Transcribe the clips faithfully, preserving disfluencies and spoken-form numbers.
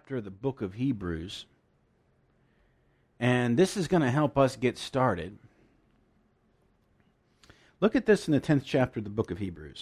chapter of the book of Hebrews. And this is going to help us get started. Look at this in the tenth chapter of the book of Hebrews.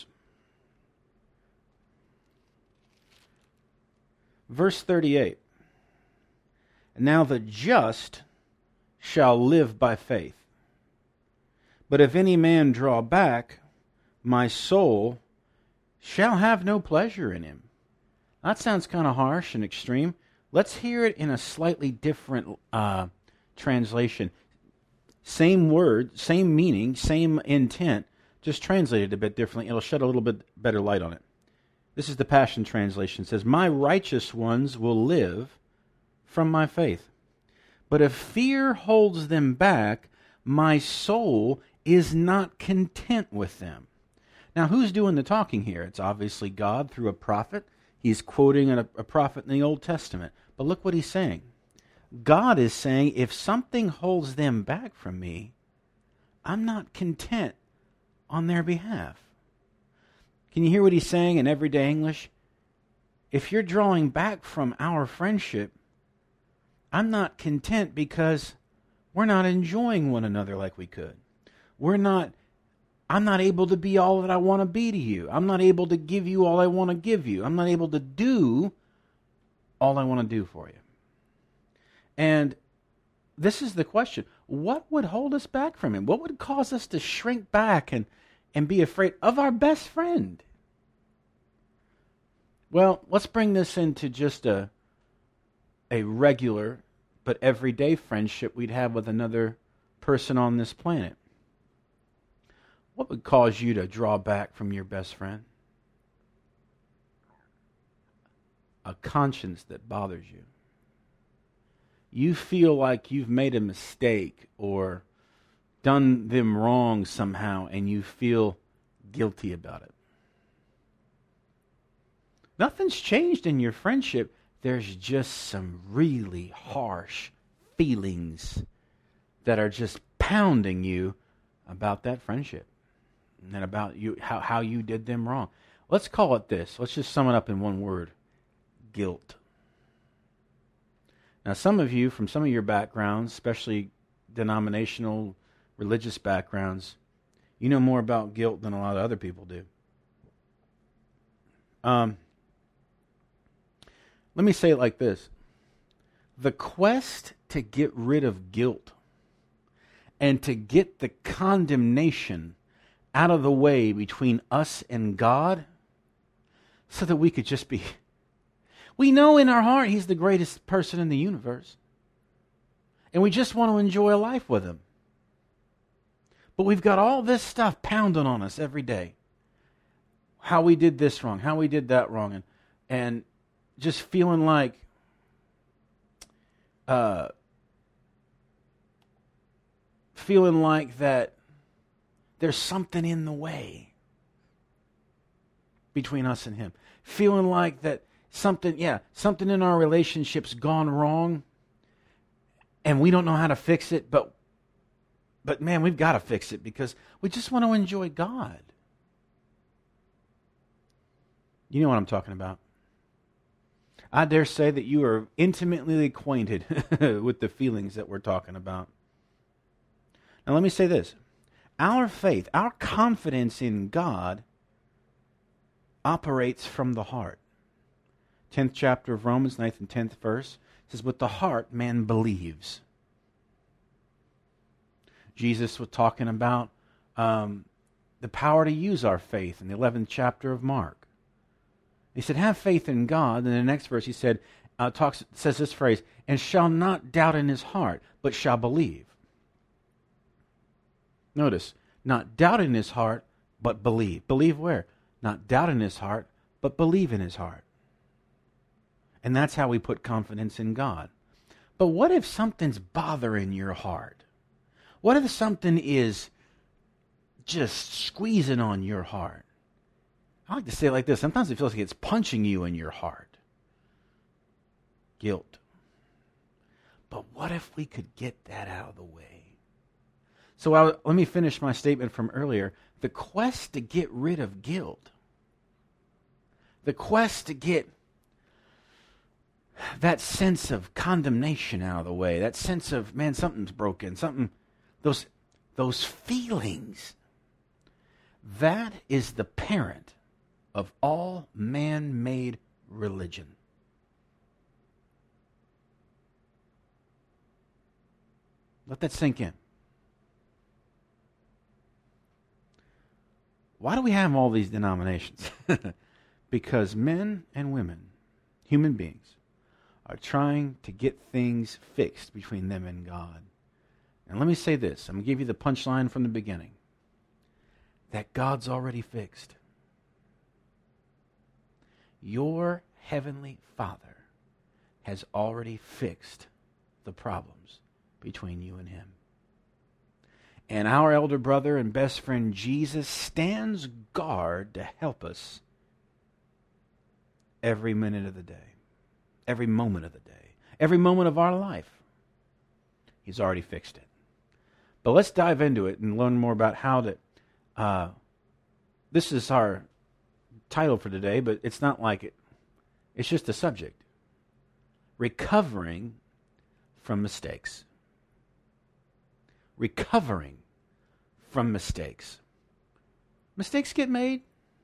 Verse thirty-eight. Now the just shall live by faith. But if any man draw back, my soul shall have no pleasure in him. That sounds kind of harsh and extreme. Let's hear it in a slightly different uh, translation. Same word, same meaning, same intent, just translated a bit differently. It'll shed a little bit better light on it. This is the Passion Translation. It says, my righteous ones will live from my faith. But if fear holds them back, my soul is not content with them. Now, who's doing the talking here? It's obviously God through a prophet. He's quoting a, a prophet in the Old Testament. But look what he's saying. God is saying, if something holds them back from me, I'm not content on their behalf. Can you hear what he's saying in everyday English? If you're drawing back from our friendship, I'm not content because we're not enjoying one another like we could. We're not, I'm not able to be all that I want to be to you. I'm not able to give you all I want to give you. I'm not able to do all I want to do for you. And this is the question. What would hold us back from him? What would cause us to shrink back and, and be afraid of our best friend? Well, let's bring this into just a, a regular but everyday friendship we'd have with another person on this planet. What would cause you to draw back from your best friend? A conscience that bothers you. You feel like you've made a mistake or done them wrong somehow, and you feel guilty about it. Nothing's changed in your friendship. There's just some really harsh feelings that are just pounding you about that friendship and about you how, how you did them wrong. Let's call it this. Let's just sum it up in one word. Guilt. Now, some of you, from some of your backgrounds, especially denominational, religious backgrounds, you know more about guilt than a lot of other people do. Um, let me say it like this. The quest to get rid of guilt and to get the condemnation out of the way between us and God so that we could just be... We know in our heart He's the greatest person in the universe. And we just want to enjoy a life with Him. But we've got all this stuff pounding on us every day. How we did this wrong, how we did that wrong. And, and just feeling like uh, feeling like that there's something in the way between us and Him. Feeling like that something, yeah, something in our relationship's gone wrong and we don't know how to fix it, but but man, we've got to fix it because we just want to enjoy God. You know what I'm talking about. I dare say that you are intimately acquainted with the feelings that we're talking about. Now let me say this. Our faith, our confidence in God operates from the heart. tenth chapter of Romans, ninth and tenth verse, says, with the heart man believes. Jesus was talking about um, the power to use our faith in the eleventh chapter of Mark. He said, have faith in God. And in the next verse he said, uh, talks says this phrase, and shall not doubt in his heart, but shall believe. Notice, not doubt in his heart, but believe. Believe where? Not doubt in his heart, but believe in his heart. And that's how we put confidence in God. But what if something's bothering your heart? What if something is just squeezing on your heart? I like to say it like this. Sometimes it feels like it's punching you in your heart. Guilt. But what if we could get that out of the way? So I, let me finish my statement from earlier. The quest to get rid of guilt, the quest to get that sense of condemnation out of the way, that sense of, man, something's broken, something, those, those feelings, that is the parent of all man-made religion. Let that sink in. Why do we have all these denominations? Because men and women, human beings, are trying to get things fixed between them and God. And let me say this. I'm going to give you the punchline from the beginning. That God's already fixed. Your heavenly Father has already fixed the problems between you and Him. And our elder brother and best friend Jesus stands guard to help us every minute of the day, every moment of the day, every moment of our life. He's already fixed it. But let's dive into it and learn more about how to... Uh, this is our title for today, but it's not like it. It's just a subject. Recovering from mistakes. Recovering from mistakes. Mistakes get made.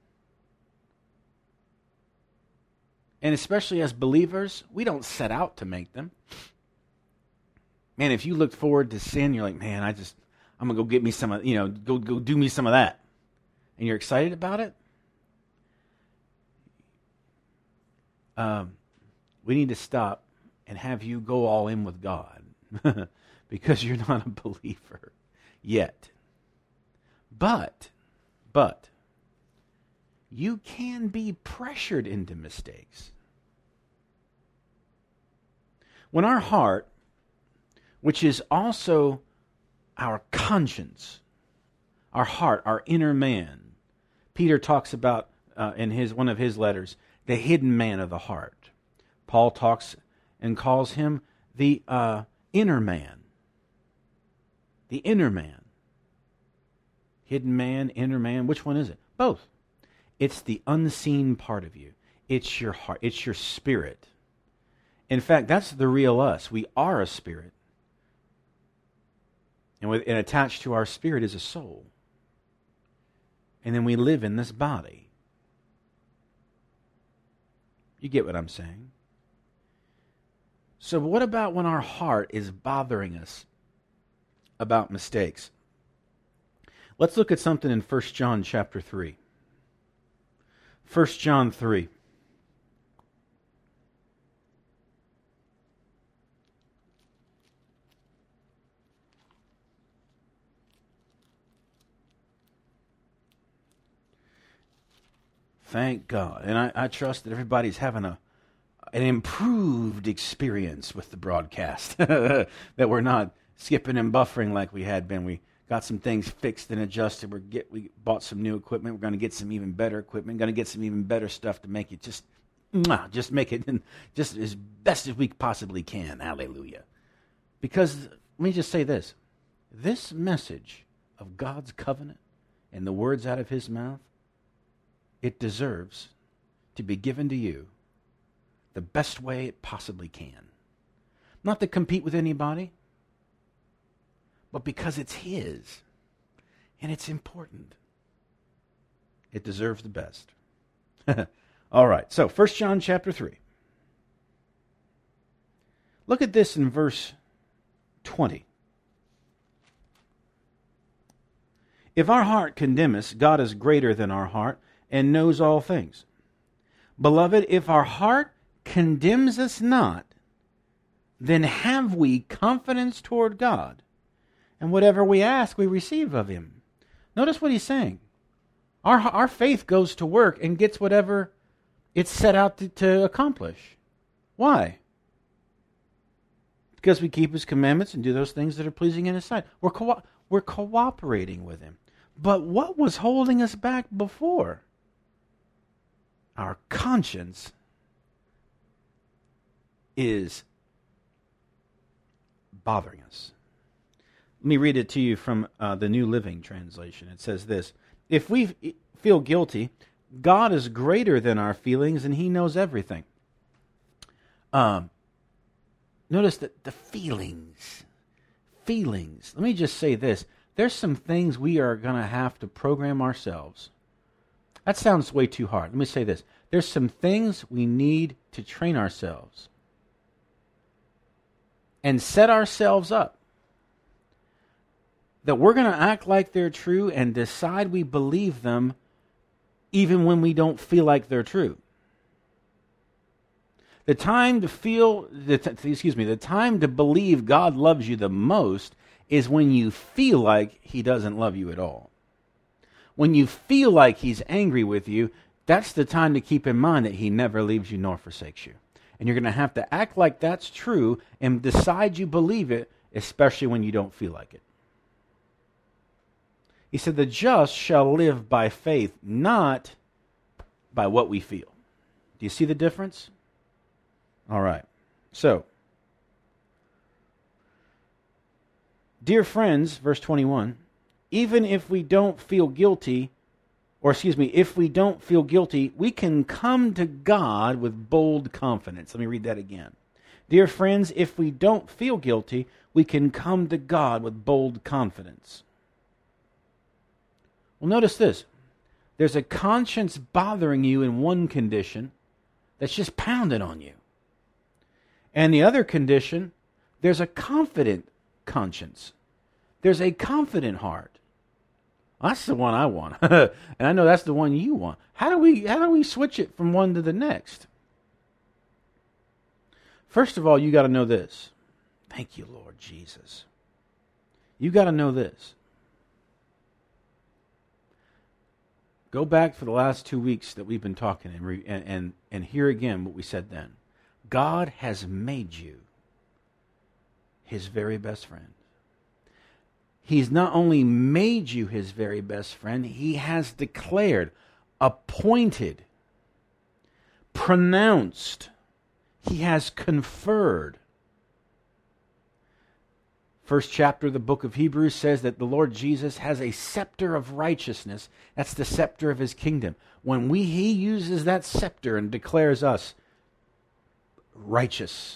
And especially as believers, we don't set out to make them. Man, if you look forward to sin, you're like, man, I just, I'm going to go get me some of, you know, go, go do me some of that. And you're excited about it. Um, we need to stop and have you go all in with God. Because you're not a believer yet. But, but, you can be pressured into mistakes. When our heart, which is also our conscience, our heart, our inner man, Peter talks about uh, in his one of his letters, the hidden man of the heart. Paul talks and calls him the uh, inner man. The inner man. Hidden man, inner man, which one is it? Both. It's the unseen part of you. It's your heart. It's your spirit. In fact, that's the real us. We are a spirit. And, with, and attached to our spirit is a soul. And then we live in this body. You get what I'm saying? So what about when our heart is bothering us about mistakes? Let's look at something in First John chapter three. First John three. Thank God. And I, I trust that everybody's having a an improved experience with the broadcast. That we're not skipping and buffering like we had been. We got some things fixed and adjusted. We get we bought some new equipment. We're going to get some even better equipment. Going to get some even better stuff to make it just, just make it just as best as we possibly can. Hallelujah. Because let me just say this: this message of God's covenant and the words out of His mouth, it deserves to be given to you the best way it possibly can. Not to compete with anybody, but because it's His, and it's important. It deserves the best. All right, so First John chapter three. Look at this in verse twenty. If our heart condemn us, God is greater than our heart and knows all things. Beloved, if our heart condemns us not, then have we confidence toward God, and whatever we ask, we receive of Him. Notice what he's saying. Our, our faith goes to work and gets whatever it's set out to, to accomplish. Why? Because we keep His commandments and do those things that are pleasing in His sight. We're, co- we're cooperating with Him. But what was holding us back before? Our conscience is bothering us. Let me read it to you from uh, the New Living Translation. It says this: if we f- feel guilty, God is greater than our feelings and He knows everything. Um, notice that the feelings, feelings. Let me just say this. There's some things we are going to have to program ourselves. That sounds way too hard. Let me say this. There's some things we need to train ourselves and set ourselves up that we're going to act like they're true and decide we believe them even when we don't feel like they're true. The time to feel, the t- excuse me, the time to believe God loves you the most is when you feel like He doesn't love you at all. When you feel like He's angry with you, that's the time to keep in mind that He never leaves you nor forsakes you. And you're going to have to act like that's true and decide you believe it, especially when you don't feel like it. He said, the just shall live by faith, not by what we feel. Do you see the difference? All right. So, dear friends, verse twenty-one, even if we don't feel guilty, or excuse me, if we don't feel guilty, we can come to God with bold confidence. Let me read that again. Dear friends, if we don't feel guilty, we can come to God with bold confidence. Well, notice this. There's a conscience bothering you in one condition that's just pounding on you. And the other condition, there's a confident conscience. There's a confident heart. That's the one I want. And I know that's the one you want. How do we how do we switch it from one to the next? First of all, you got to know this. Thank you, Lord Jesus. You got to know this. Go back for the last two weeks that we've been talking and, re, and, and, and hear again what we said then. God has made you His very best friend. He's not only made you His very best friend, He has declared, appointed, pronounced, He has conferred. First chapter of the book of Hebrews says that the Lord Jesus has a scepter of righteousness. That's the scepter of His kingdom. When we He uses that scepter and declares us righteous,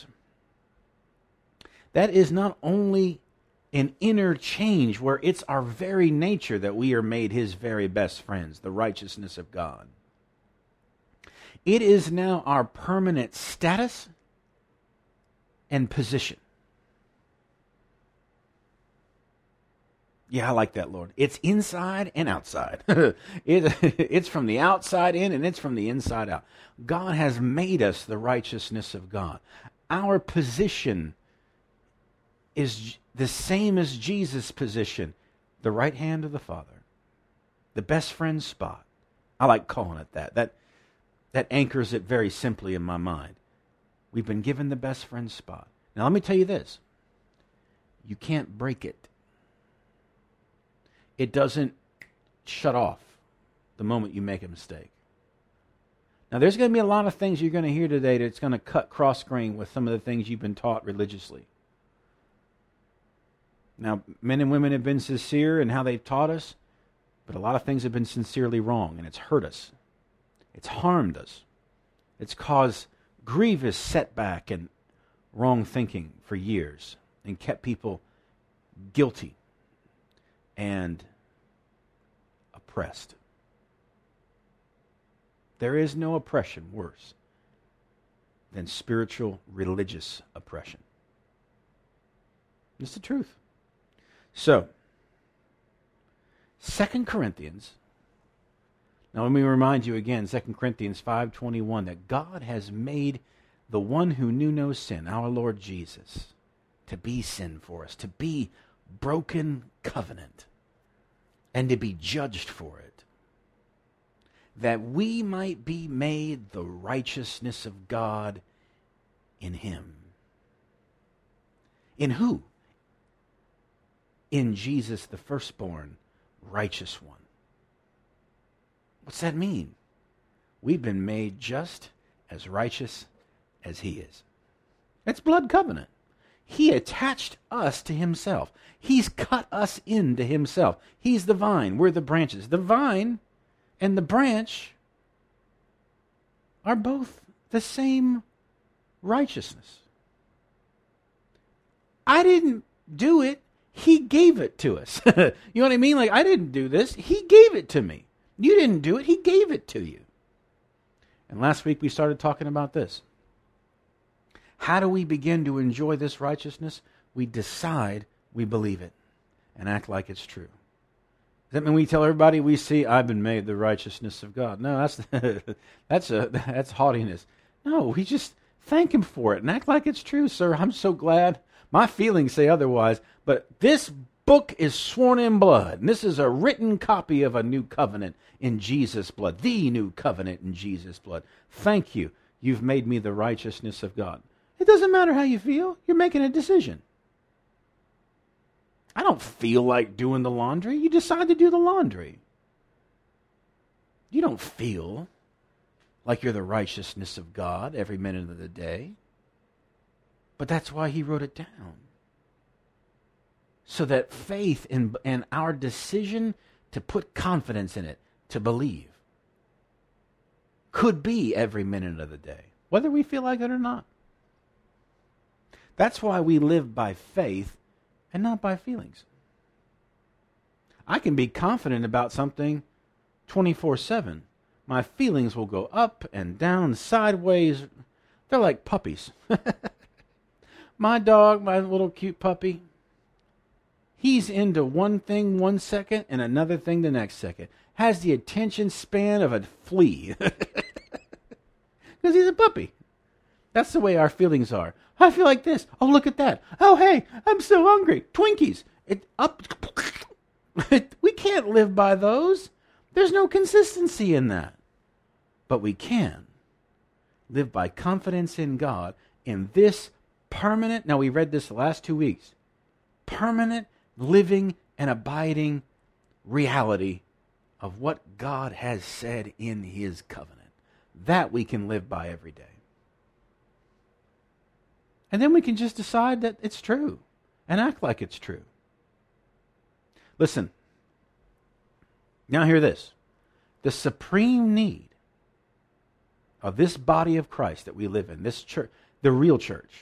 that is not only an inner change where it's our very nature that we are made His very best friends, the righteousness of God. It is now our permanent status and position. Yeah, I like that, Lord. It's inside and outside. it, it's from the outside in and it's from the inside out. God has made us the righteousness of God. Our position is the same as Jesus' position, the right hand of the Father, the best friend spot. I like calling it that. That, that anchors it very simply in my mind. We've been given the best friend spot. Now let me tell you this. You can't break it. It doesn't shut off the moment you make a mistake. Now, there's going to be a lot of things you're going to hear today that's going to cut cross-grain with some of the things you've been taught religiously. Now, men and women have been sincere in how they've taught us, but a lot of things have been sincerely wrong, and it's hurt us. It's harmed us. It's caused grievous setback and wrong thinking for years and kept people guilty and oppressed. There is no oppression worse than spiritual religious oppression. It's the truth. So, Second Corinthians, now let me remind you again, Second Corinthians five twenty-one, that God has made the one who knew no sin, our Lord Jesus, to be sin for us, to be broken covenant, and to be judged for it, that we might be made the righteousness of God in Him. In who? In Jesus, the firstborn, righteous one. What's that mean? We've been made just as righteous as He is. It's blood covenant. He attached us to Himself. He's cut us into Himself. He's the vine. We're the branches. The vine and the branch are both the same righteousness. I didn't do it. He gave it to us. You know what I mean? Like, I didn't do this. He gave it to me. You didn't do it. He gave it to you. And last week we started talking about this. How do we begin to enjoy this righteousness? We decide we believe it and act like it's true. Does that mean we tell everybody we see, I've been made the righteousness of God? No, that's that's a that's haughtiness. No, we just thank Him for it and act like it's true, sir. I'm so glad. My feelings say otherwise, but this book is sworn in blood, and this is a written copy of a new covenant in Jesus' blood, the new covenant in Jesus' blood. Thank you. You've made me the righteousness of God. It doesn't matter how you feel. You're making a decision. I don't feel like doing the laundry. You decide to do the laundry. You don't feel like you're the righteousness of God every minute of the day. But that's why He wrote it down. So that faith in, in our decision to put confidence in it, to believe, could be every minute of the day, whether we feel like it or not. That's why we live by faith and not by feelings. I can be confident about something twenty-four seven. My feelings will go up and down, sideways. They're like puppies. My dog, my little cute puppy, he's into one thing one second and another thing the next second. Has the attention span of a flea. Because he's a puppy. That's the way our feelings are. I feel like this. Oh, look at that. Oh, hey, I'm so hungry. Twinkies. It up. We can't live by those. There's no consistency in that. But we can live by confidence in God in this permanent, now we read this the last two weeks, permanent, living, and abiding reality of what God has said in His covenant. That we can live by every day. And then we can just decide that it's true and act like it's true. Listen, now hear this. The supreme need of this body of Christ that we live in, this church, the real church,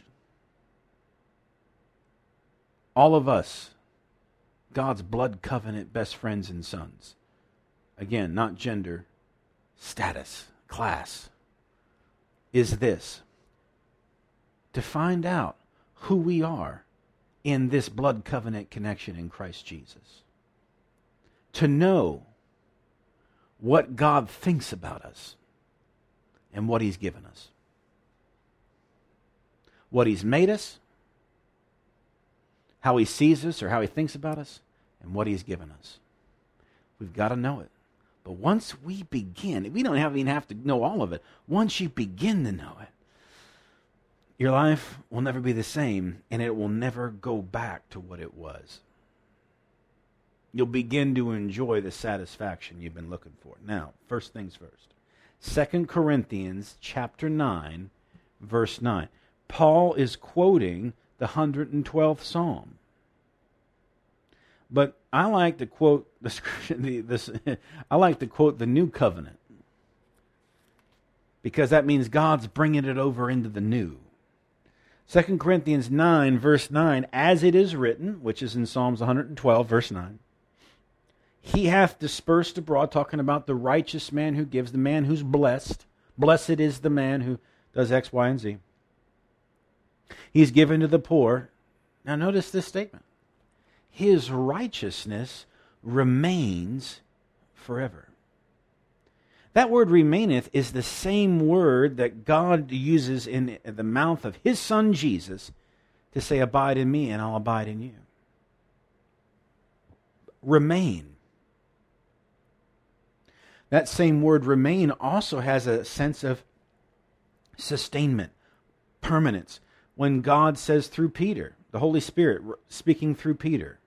all of us, God's blood covenant best friends and sons. Again, not gender, status, class. Is this. To find out who we are in this blood covenant connection in Christ Jesus. To know what God thinks about us and what He's given us. What He's made us, how He sees us or how He thinks about us, and what He's given us. We've got to know it. But once we begin, we don't even have to know all of it. Once you begin to know it, your life will never be the same, and it will never go back to what it was. You'll begin to enjoy the satisfaction you've been looking for. Now, first things first. Second Corinthians chapter nine, verse nine. Paul is quoting the one hundred twelfth Psalm. But I like to quote the scripture. The, this, I like to quote the New Covenant, because that means God's bringing it over into the new. Second Corinthians nine, verse nine, as it is written, which is in Psalms one hundred twelve, verse nine, He hath dispersed abroad, talking about the righteous man who gives, the man who's blessed. Blessed is the man who does X, Y, and Z. He's given to the poor. Now notice this statement. His righteousness remains forever. That word remaineth is the same word that God uses in the mouth of His Son Jesus to say, abide in me and I'll abide in you. Remain. That same word remain also has a sense of sustainment, permanence. When God says through Peter, the Holy Spirit speaking through Peter,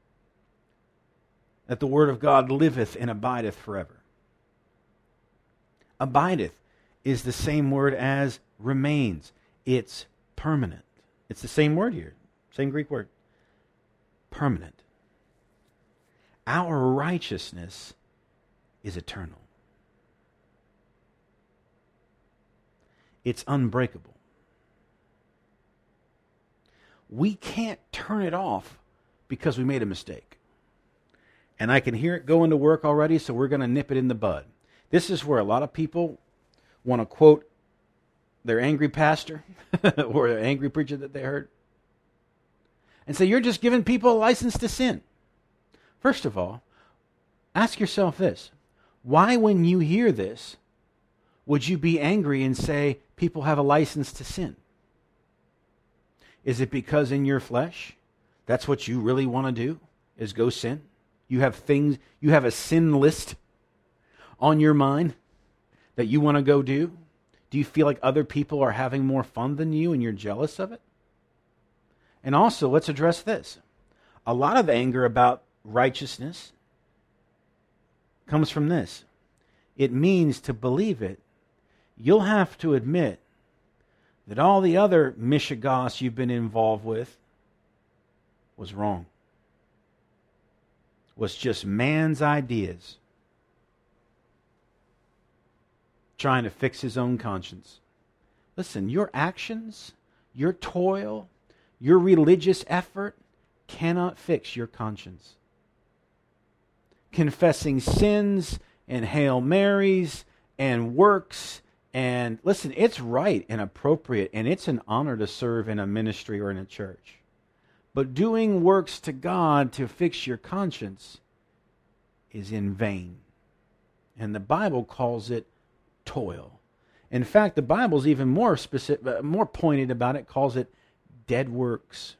that the word of God liveth and abideth forever. Abideth is the same word as remains. It's permanent. It's the same word here. Same Greek word. Permanent. Our righteousness is eternal. It's unbreakable. we can't turn it off because we made a mistake. And I can hear it going to work already, so we're going to nip it in the bud. This is where a lot of people want to quote their angry pastor or their angry preacher that they heard and say, you're just giving people a license to sin. First of all, ask yourself this. Why, when you hear this, would you be angry and say people have a license to sin? Is it because in your flesh, that's what you really want to do, is go sin? You have things, you have a sin list on your mind that you want to go do? Do you feel like other people are having more fun than you and you're jealous of it? And also, let's address this. A lot of anger about righteousness comes from this. It means to believe it, you'll have to admit that all the other mishigas you've been involved with was wrong. Was just man's ideas trying to fix his own conscience. Listen, your actions, your toil, your religious effort cannot fix your conscience. Confessing sins and Hail Marys and works and listen, it's right and appropriate and it's an honor to serve in a ministry or in a church. But doing works to God to fix your conscience is in vain. And the Bible calls it toil. In fact, the Bible's even more specific, more pointed about it, calls it dead works.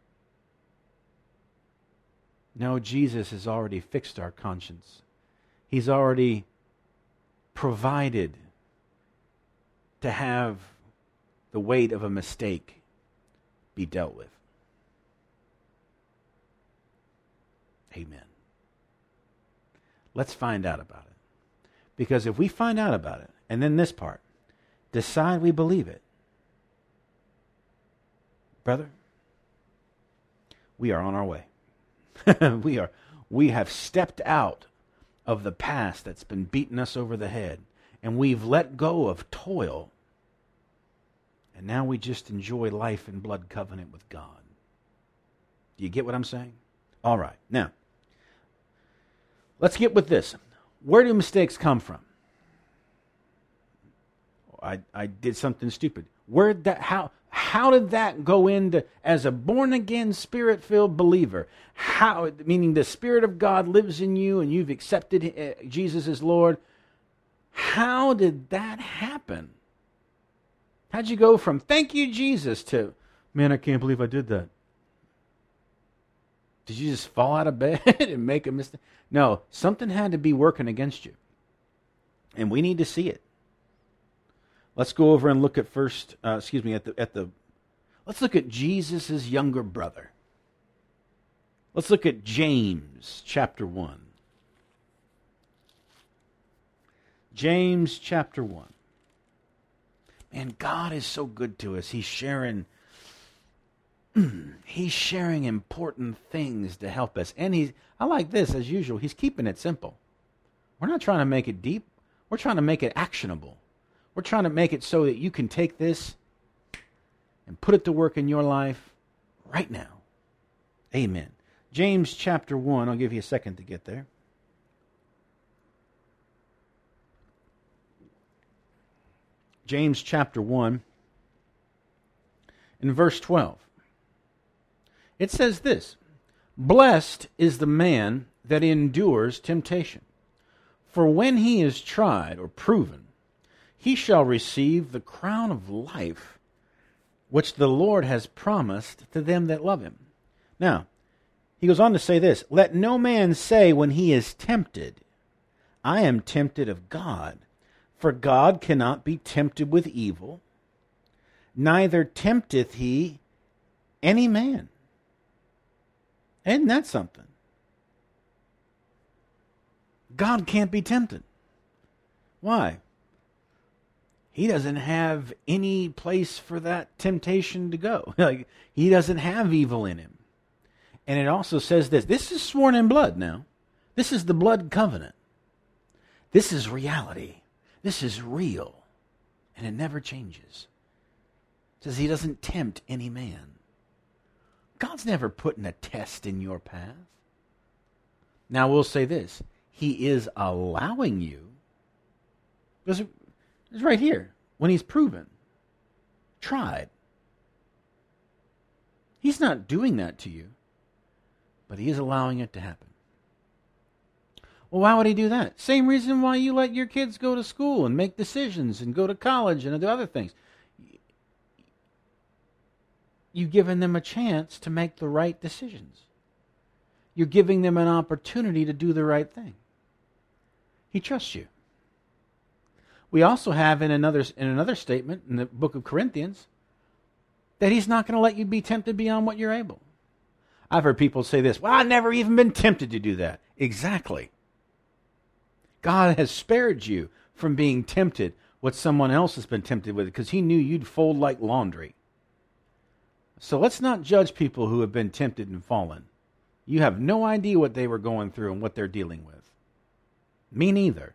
No, Jesus has already fixed our conscience. He's already provided to have the weight of a mistake be dealt with. Amen. Let's find out about it. Because if we find out about it, and then this part, decide we believe it, brother, we are on our way. we are, we have stepped out of the past that's been beating us over the head, and we've let go of toil, and now we just enjoy life in blood covenant with God. Do you get what I'm saying? All right. Now, let's get with this. Where do mistakes come from? I, I did something stupid. Where that how how did that go into as a born again spirit filled believer? How, meaning the Spirit of God lives in you and you've accepted Jesus as Lord. How did that happen? How'd you go from thank you Jesus to man, I can't believe I did that? Did you just fall out of bed and make a mistake? No, something had to be working against you. And we need to see it. Let's go over and look at first, uh, excuse me, at the, at the, let's look at Jesus' younger brother. Let's look at James chapter one. James chapter one. Man, God is so good to us. He's sharing He's sharing important things to help us. And he's, I like this, as usual, he's keeping it simple. We're not trying to make it deep. We're trying to make it actionable. We're trying to make it so that you can take this and put it to work in your life right now. Amen. James chapter one, I'll give you a second to get there. James chapter one, in verse twelve. It says this, blessed is the man that endures temptation, for when he is tried or proven, he shall receive the crown of life, which the Lord has promised to them that love him. Now, he goes on to say this, let no man say when he is tempted, I am tempted of God, for God cannot be tempted with evil, neither tempteth he any man. Isn't that something? God can't be tempted. Why? He doesn't have any place for that temptation to go. Like, he doesn't have evil in him. And it also says this. This is sworn in blood now. This is the blood covenant. This is reality. This is real. And it never changes. It says he doesn't tempt any man. God's never putting a test in your path. Now, we'll say this. He is allowing you. Because it's right here. When he's proven. Tried. He's not doing that to you. But he is allowing it to happen. Well, why would he do that? Same reason why you let your kids go to school and make decisions and go to college and do other things. You've given them a chance to make the right decisions. You're giving them an opportunity to do the right thing. He trusts you. We also have in another in another statement in the book of Corinthians that he's not going to let you be tempted beyond what you're able. I've heard people say this, well, I've never even been tempted to do that. Exactly. God has spared you from being tempted what someone else has been tempted with because he knew you'd fold like laundry. So let's not judge people who have been tempted and fallen. You have no idea what they were going through and what they're dealing with. Me neither.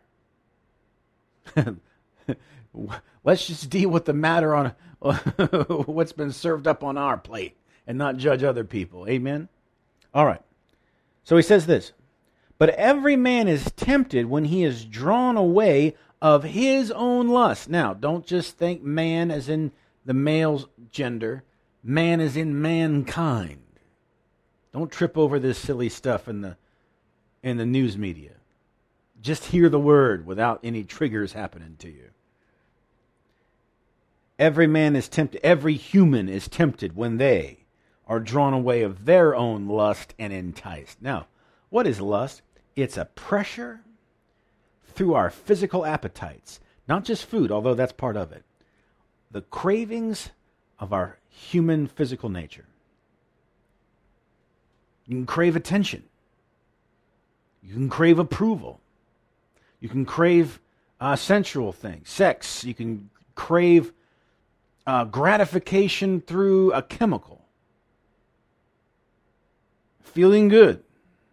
Let's just deal with the matter on what's been served up on our plate and not judge other people. Amen? All right. So he says this. But every man is tempted when he is drawn away of his own lust. Now, don't just think man as in the male gender. Man as in mankind. Don't trip over this silly stuff in the in the news media. Just hear the word without any triggers happening to you. Every man is tempted, every human is tempted when they are drawn away of their own lust and enticed. Now, what is lust? It's a pressure through our physical appetites. Not just food, although that's part of it. The cravings of our human physical nature. You can crave attention. You can crave approval. You can crave uh, sensual things, sex. You can crave uh, gratification through a chemical. Feeling good.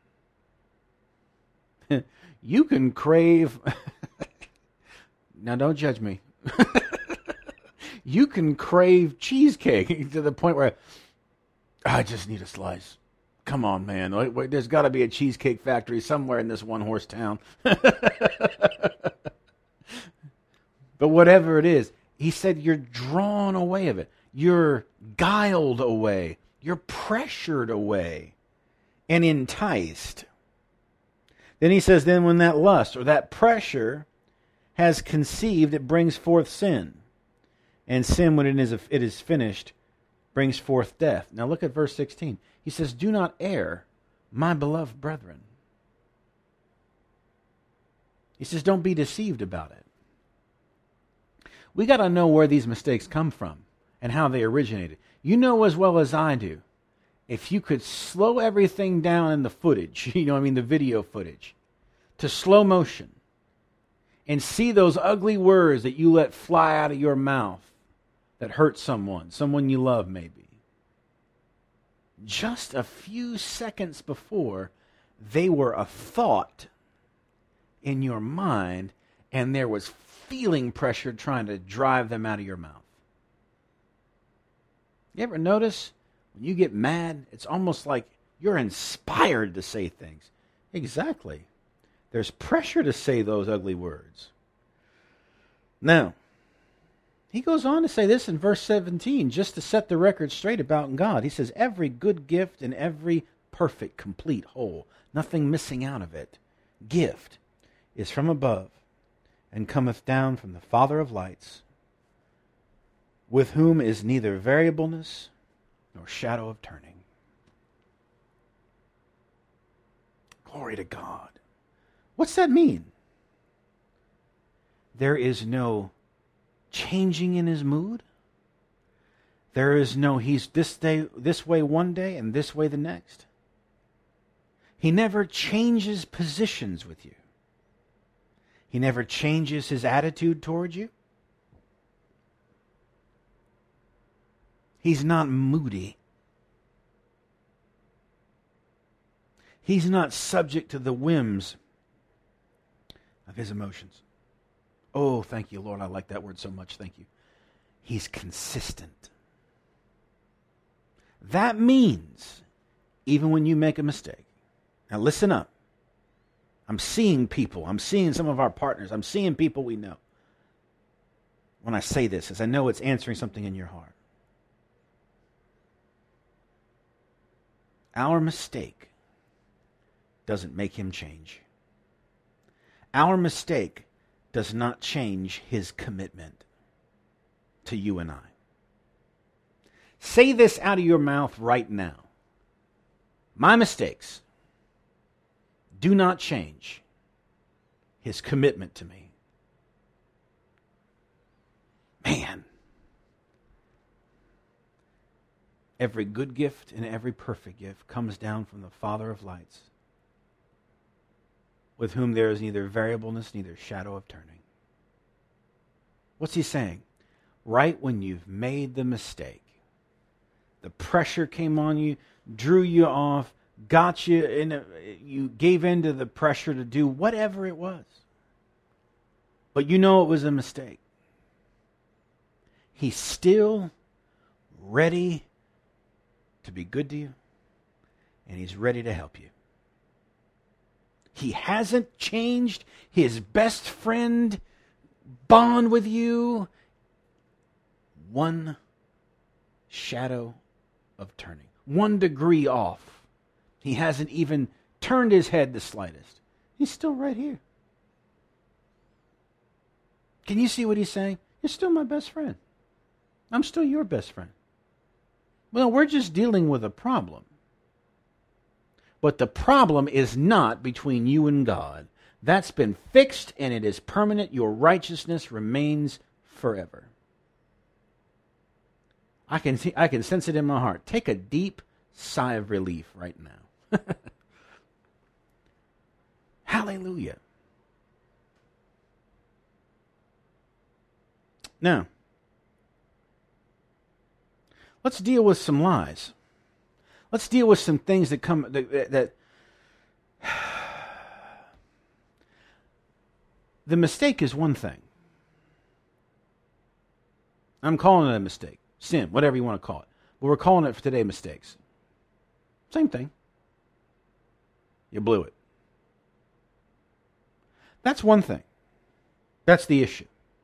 You can crave... Now don't judge me. You can crave cheesecake to the point where I just need a slice. Come on, man. Wait, wait, there's got to be a cheesecake factory somewhere in this one-horse town. But whatever it is, he said you're drawn away of it. You're guiled away. You're pressured away and enticed. Then he says, then when that lust or that pressure has conceived, it brings forth sin. And sin, when it is, it is finished, brings forth death. Now look at verse sixteen. He says, do not err, my beloved brethren. He says, don't be deceived about it. We got to know where these mistakes come from and how they originated. You know as well as I do, if you could slow everything down in the footage, you know what I mean, the video footage, to slow motion, and see those ugly words that you let fly out of your mouth that hurt someone, someone you love maybe. Just a few seconds before, they were a thought in your mind, and there was feeling pressure trying to drive them out of your mouth. You ever notice when you get mad, it's almost like you're inspired to say things. Exactly. There's pressure to say those ugly words. Now, he goes on to say this in verse seventeen, just to set the record straight about God. He says, every good gift and every perfect, complete, whole, nothing missing out of it, gift is from above and cometh down from the Father of lights, with whom is neither variableness nor shadow of turning. Glory to God. What's that mean? There is no changing in his mood. There is no he's this day this way one day and this way the next. He never changes positions with you. He never changes his attitude toward you. He's not moody. He's not subject to the whims of his emotions. Oh, thank you, Lord. I like that word so much. Thank you. He's consistent. That means even when you make a mistake. Now listen up. I'm seeing people. I'm seeing some of our partners. I'm seeing people we know. When I say this, as I know it's answering something in your heart. Our mistake doesn't make him change. Our mistake does not change his commitment to you and I. Say this out of your mouth right now. My mistakes do not change his commitment to me. Man. Every good gift and every perfect gift comes down from the Father of lights, with whom there is neither variableness, neither shadow of turning. What's he saying? Right when you've made the mistake, the pressure came on you, drew you off, got you in a, you gave in to the pressure to do whatever it was. But you know it was a mistake. He's still ready to be good to you, and he's ready to help you. He hasn't changed his best friend bond with you one shadow of turning, one degree off. He hasn't even turned his head the slightest. He's still right here. Can you see what he's saying? You're still my best friend. I'm still your best friend. Well, we're just dealing with a problem. But the problem is not between you and God. That's been fixed and it is permanent. Your righteousness remains forever. I can see, I can sense it in my heart. Take a deep sigh of relief right now. Hallelujah. Now, let's deal with some lies. Let's deal with some things that come that, that the mistake is one thing. I'm calling it a mistake. Sin, whatever you want to call it. But we're calling it for today mistakes. Same thing. You blew it. That's one thing. That's the issue.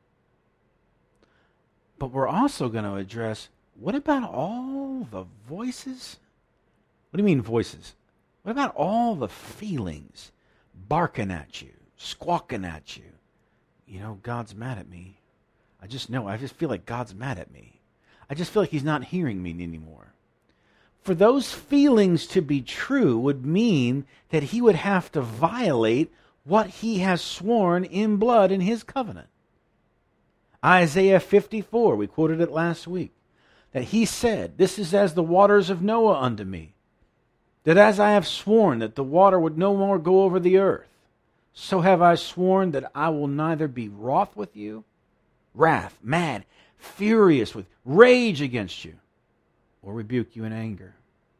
But we're also going to address, what about all the voices? What do you mean voices? What about all the feelings barking at you, squawking at you? You know, God's mad at me. I just know, I just feel like God's mad at me. I just feel like he's not hearing me anymore. For those feelings to be true would mean that he would have to violate what he has sworn in blood in his covenant. Isaiah fifty-four, we quoted it last week, that he said, "This is as the waters of Noah unto me, that as I have sworn that the water would no more go over the earth, so have I sworn that I will neither be wroth with you," wrath, mad, furious with rage against you, or rebuke you in anger.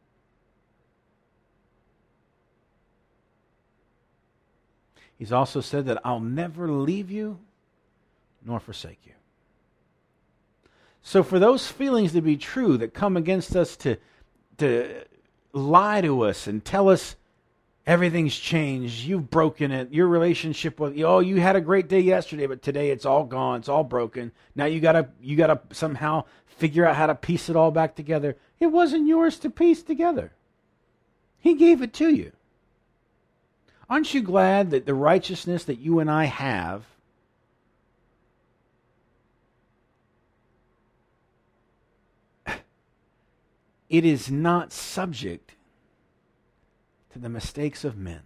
He's also said that I'll never leave you nor forsake you. So for those feelings to be true that come against us to, to lie to us and tell us everything's changed, you've broken it, your relationship with, oh, you had a great day yesterday, but today it's all gone, it's all broken. Now you gotta you gotta somehow figure out how to piece it all back together. It wasn't yours to piece together. He gave it to you. Aren't you glad that the righteousness that you and I have it is not subject to the mistakes of men?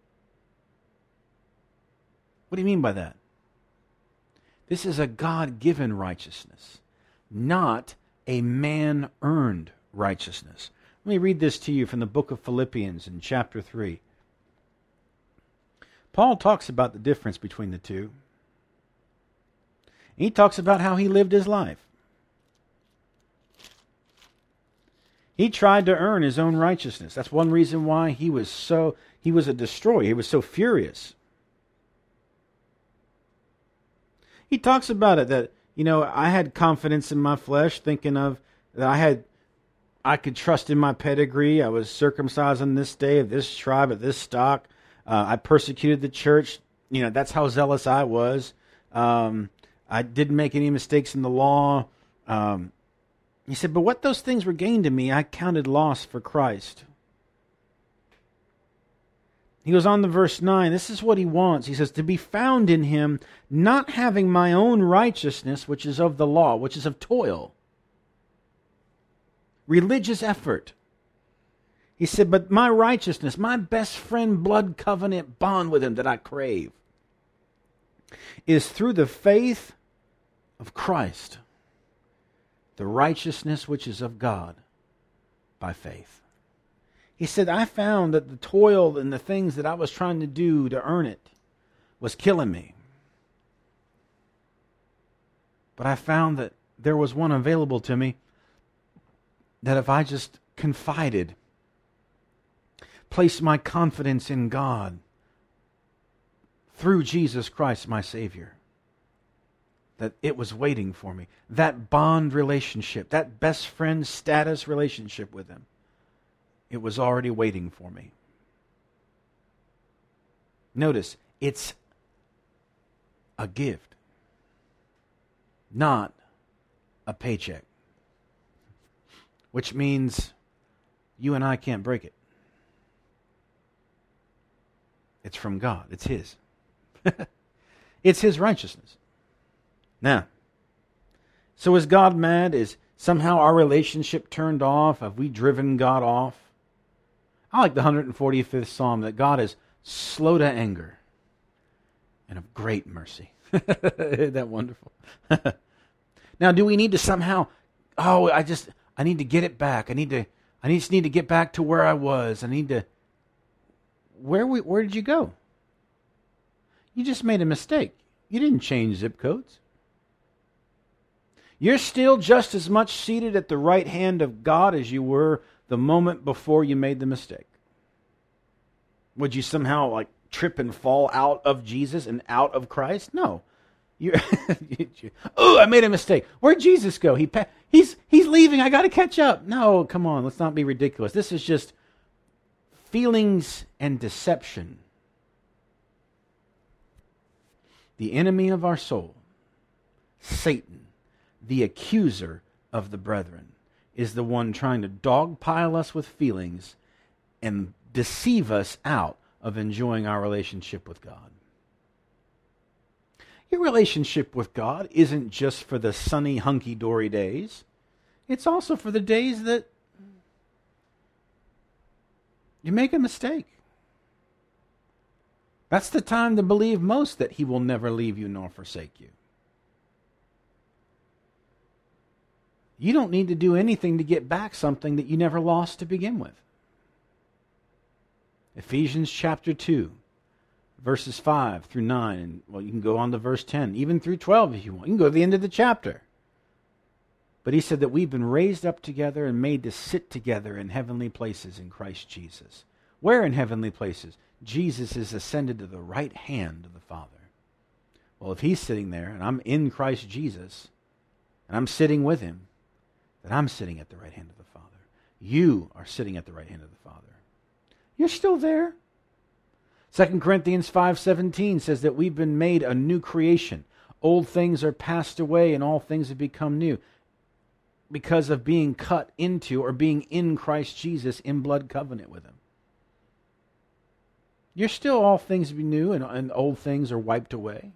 What do you mean by that? This is a God-given righteousness, not a man-earned righteousness. Let me read this to you from the book of Philippians in chapter three. Paul talks about the difference between the two. He talks about how he lived his life. He tried to earn his own righteousness. That's one reason why he was so, he was a destroyer. He was so furious. He talks about it that, you know, I had confidence in my flesh, thinking of that I had I could trust in my pedigree. I was circumcised on this day of this tribe, of this stock. Uh, I persecuted the church. You know, that's how zealous I was. Um, I didn't make any mistakes in the law. Um, he said, but what those things were gained to me, I counted loss for Christ. He goes on to verse nine. This is what he wants. He says, to be found in him, not having my own righteousness, which is of the law, which is of toil, religious effort. He said, but my righteousness, my best friend blood covenant bond with him that I crave, is through the faith of Christ, the righteousness which is of God by faith. He said, I found that the toil and the things that I was trying to do to earn it was killing me. But I found that there was one available to me that if I just confided, placed my confidence in God through Jesus Christ, my Savior, that it was waiting for me. That bond relationship, that best friend status relationship with him, it was already waiting for me. Notice, it's a gift, not a paycheck. Which means you and I can't break it. It's from God. It's His. It's His righteousness. Now, so is God mad? Is somehow our relationship turned off? Have we driven God off? I like the one hundred forty-fifth Psalm, that God is slow to anger and of great mercy. Isn't that wonderful? Now, do we need to somehow, oh, I just, I need to get it back. I need to, I just need to get back to where I was. I need to, where we, where did you go? You just made a mistake. You didn't change zip codes. You're still just as much seated at the right hand of God as you were the moment before you made the mistake. Would you somehow like trip and fall out of Jesus and out of Christ? No. You, oh, I made a mistake. Where'd Jesus go? He he's he's leaving. I got to catch up. No, come on. Let's not be ridiculous. This is just feelings and deception. The enemy of our soul, Satan, the accuser of the brethren, is the one trying to dogpile us with feelings and deceive us out of enjoying our relationship with God. Your relationship with God isn't just for the sunny, hunky-dory days. It's also for the days that you make a mistake. That's the time to believe most that He will never leave you nor forsake you. You don't need to do anything to get back something that you never lost to begin with. Ephesians chapter two, verses five through nine, and well, you can go on to verse ten, even through twelve if you want. You can go to the end of the chapter. But he said that we've been raised up together and made to sit together in heavenly places in Christ Jesus. Where in heavenly places? Jesus is ascended to the right hand of the Father. Well, if He's sitting there, and I'm in Christ Jesus, and I'm sitting with Him, then I'm sitting at the right hand of the Father. You are sitting at the right hand of the Father. You're still there. Second Corinthians five seventeen says that we've been made a new creation. Old things are passed away and all things have become new because of being cut into or being in Christ Jesus in blood covenant with Him. You're still all things be new and, and old things are wiped away.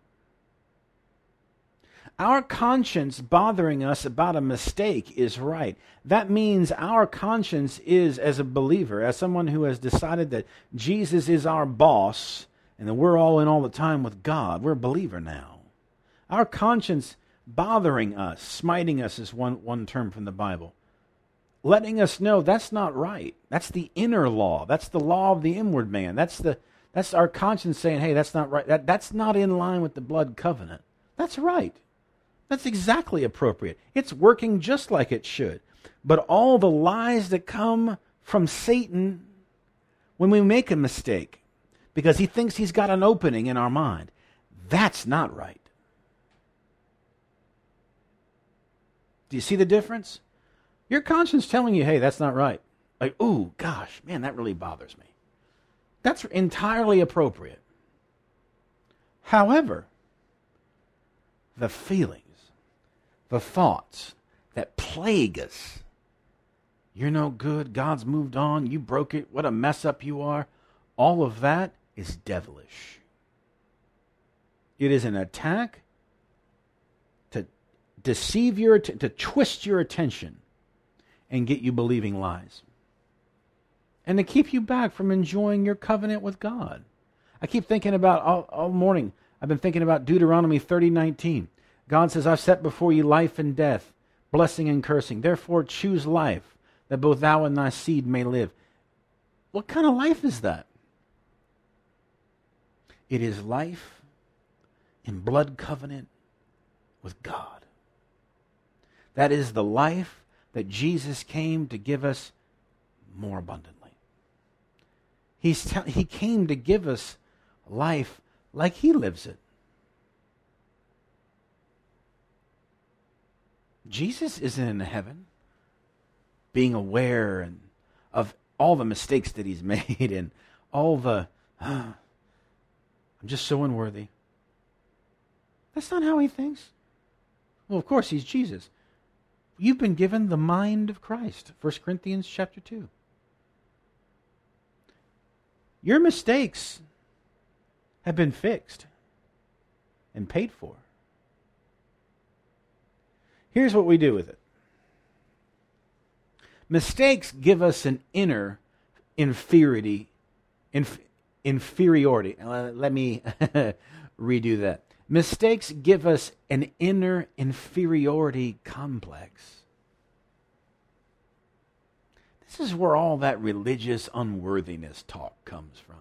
Our conscience bothering us about a mistake is right. That means our conscience is, as a believer, as someone who has decided that Jesus is our boss and that we're all in all the time with God, we're a believer now. Our conscience bothering us, smiting us is one, one term from the Bible, letting us know that's not right. That's the inner law. That's the law of the inward man. That's the that's our conscience saying, hey, that's not right. That, that's not in line with the blood covenant. That's right. That's exactly appropriate. It's working just like it should. But all the lies that come from Satan when we make a mistake, because he thinks he's got an opening in our mind, that's not right. Do you see the difference? Your conscience telling you, hey, that's not right. Like, ooh, gosh, man, that really bothers me. That's entirely appropriate. However, the feelings, the thoughts that plague us, you're no good, God's moved on, you broke it, what a mess up you are, all of that is devilish. It is an attack to deceive your, to twist your attention and get you believing lies. And to keep you back from enjoying your covenant with God. I keep thinking about, all, all morning, I've been thinking about Deuteronomy thirty nineteen. God says, I've set before you life and death, blessing and cursing. Therefore choose life, that both thou and thy seed may live. What kind of life is that? It is life in blood covenant with God. That is the life that Jesus came to give us more abundantly. He's te- he came to give us life like he lives it. Jesus isn't in heaven being aware and of all the mistakes that he's made and all the, ah, I'm just so unworthy. That's not how he thinks. Well, of course, he's Jesus. You've been given the mind of Christ. First Corinthians chapter two. Your mistakes have been fixed and paid for. Here's what we do with it. Mistakes give us an inner inferiority. Inf- inferiority. Let me redo that. Mistakes give us an inner inferiority complex. This is where all that religious unworthiness talk comes from.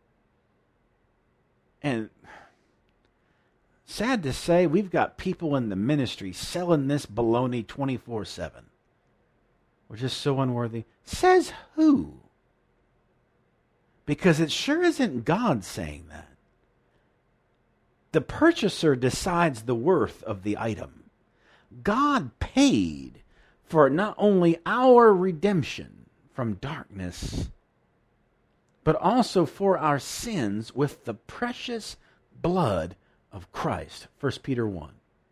And sad to say, we've got people in the ministry selling this baloney twenty-four seven. We're just so unworthy. Says who? Because it sure isn't God saying that. The purchaser decides the worth of the item. God paid for not only our redemption from darkness, but also for our sins with the precious blood of Christ. First Peter one.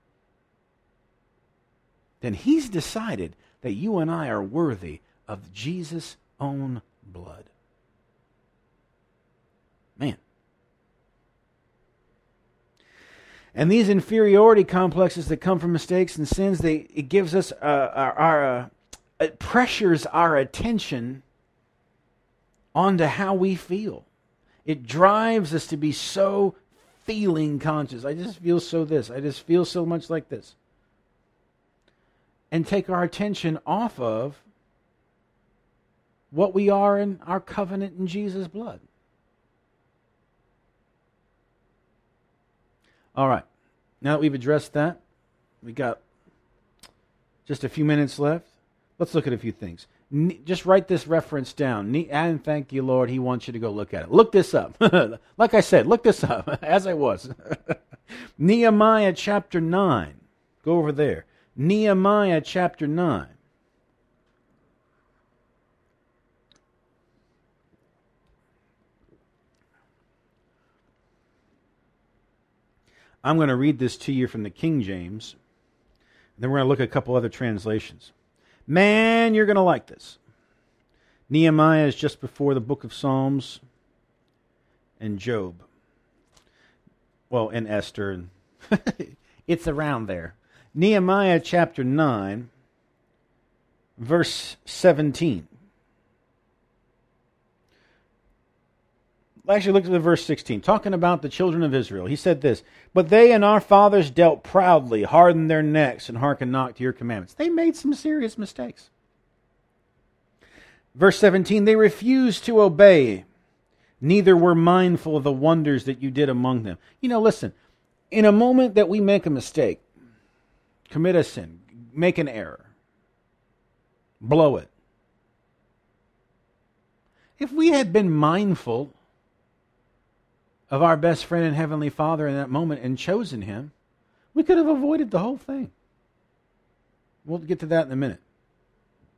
Then he's decided that you and I are worthy of Jesus' own blood. Man. And these inferiority complexes that come from mistakes and sins, they it gives us uh, our, our uh, it pressures our attention onto how we feel. It drives us to be so feeling conscious. I just feel so this. I just feel so much like this. And take our attention off of what we are in our covenant in Jesus' blood. All right. Now that we've addressed that, we got just a few minutes left. Let's look at a few things. Ne- just write this reference down. Ne- and thank you, Lord, he wants you to go look at it. Look this up. Like I said, look this up, as I was. Nehemiah chapter nine. Go over there. Nehemiah chapter nine. I'm going to read this to you from the King James. Then we're going to look at a couple other translations. Man, you're going to like this. Nehemiah is just before the book of Psalms and Job. Well, and Esther. And it's around there. Nehemiah chapter nine, verse seventeen. Actually, look at verse sixteen. Talking about the children of Israel. He said this, but they and our fathers dealt proudly, hardened their necks, and hearkened not to your commandments. They made some serious mistakes. Verse seventeen, they refused to obey, neither were mindful of the wonders that you did among them. You know, listen, in a moment that we make a mistake, commit a sin, make an error, blow it. If we had been mindful of our best friend and Heavenly Father in that moment and chosen him, we could have avoided the whole thing. We'll get to that in a minute.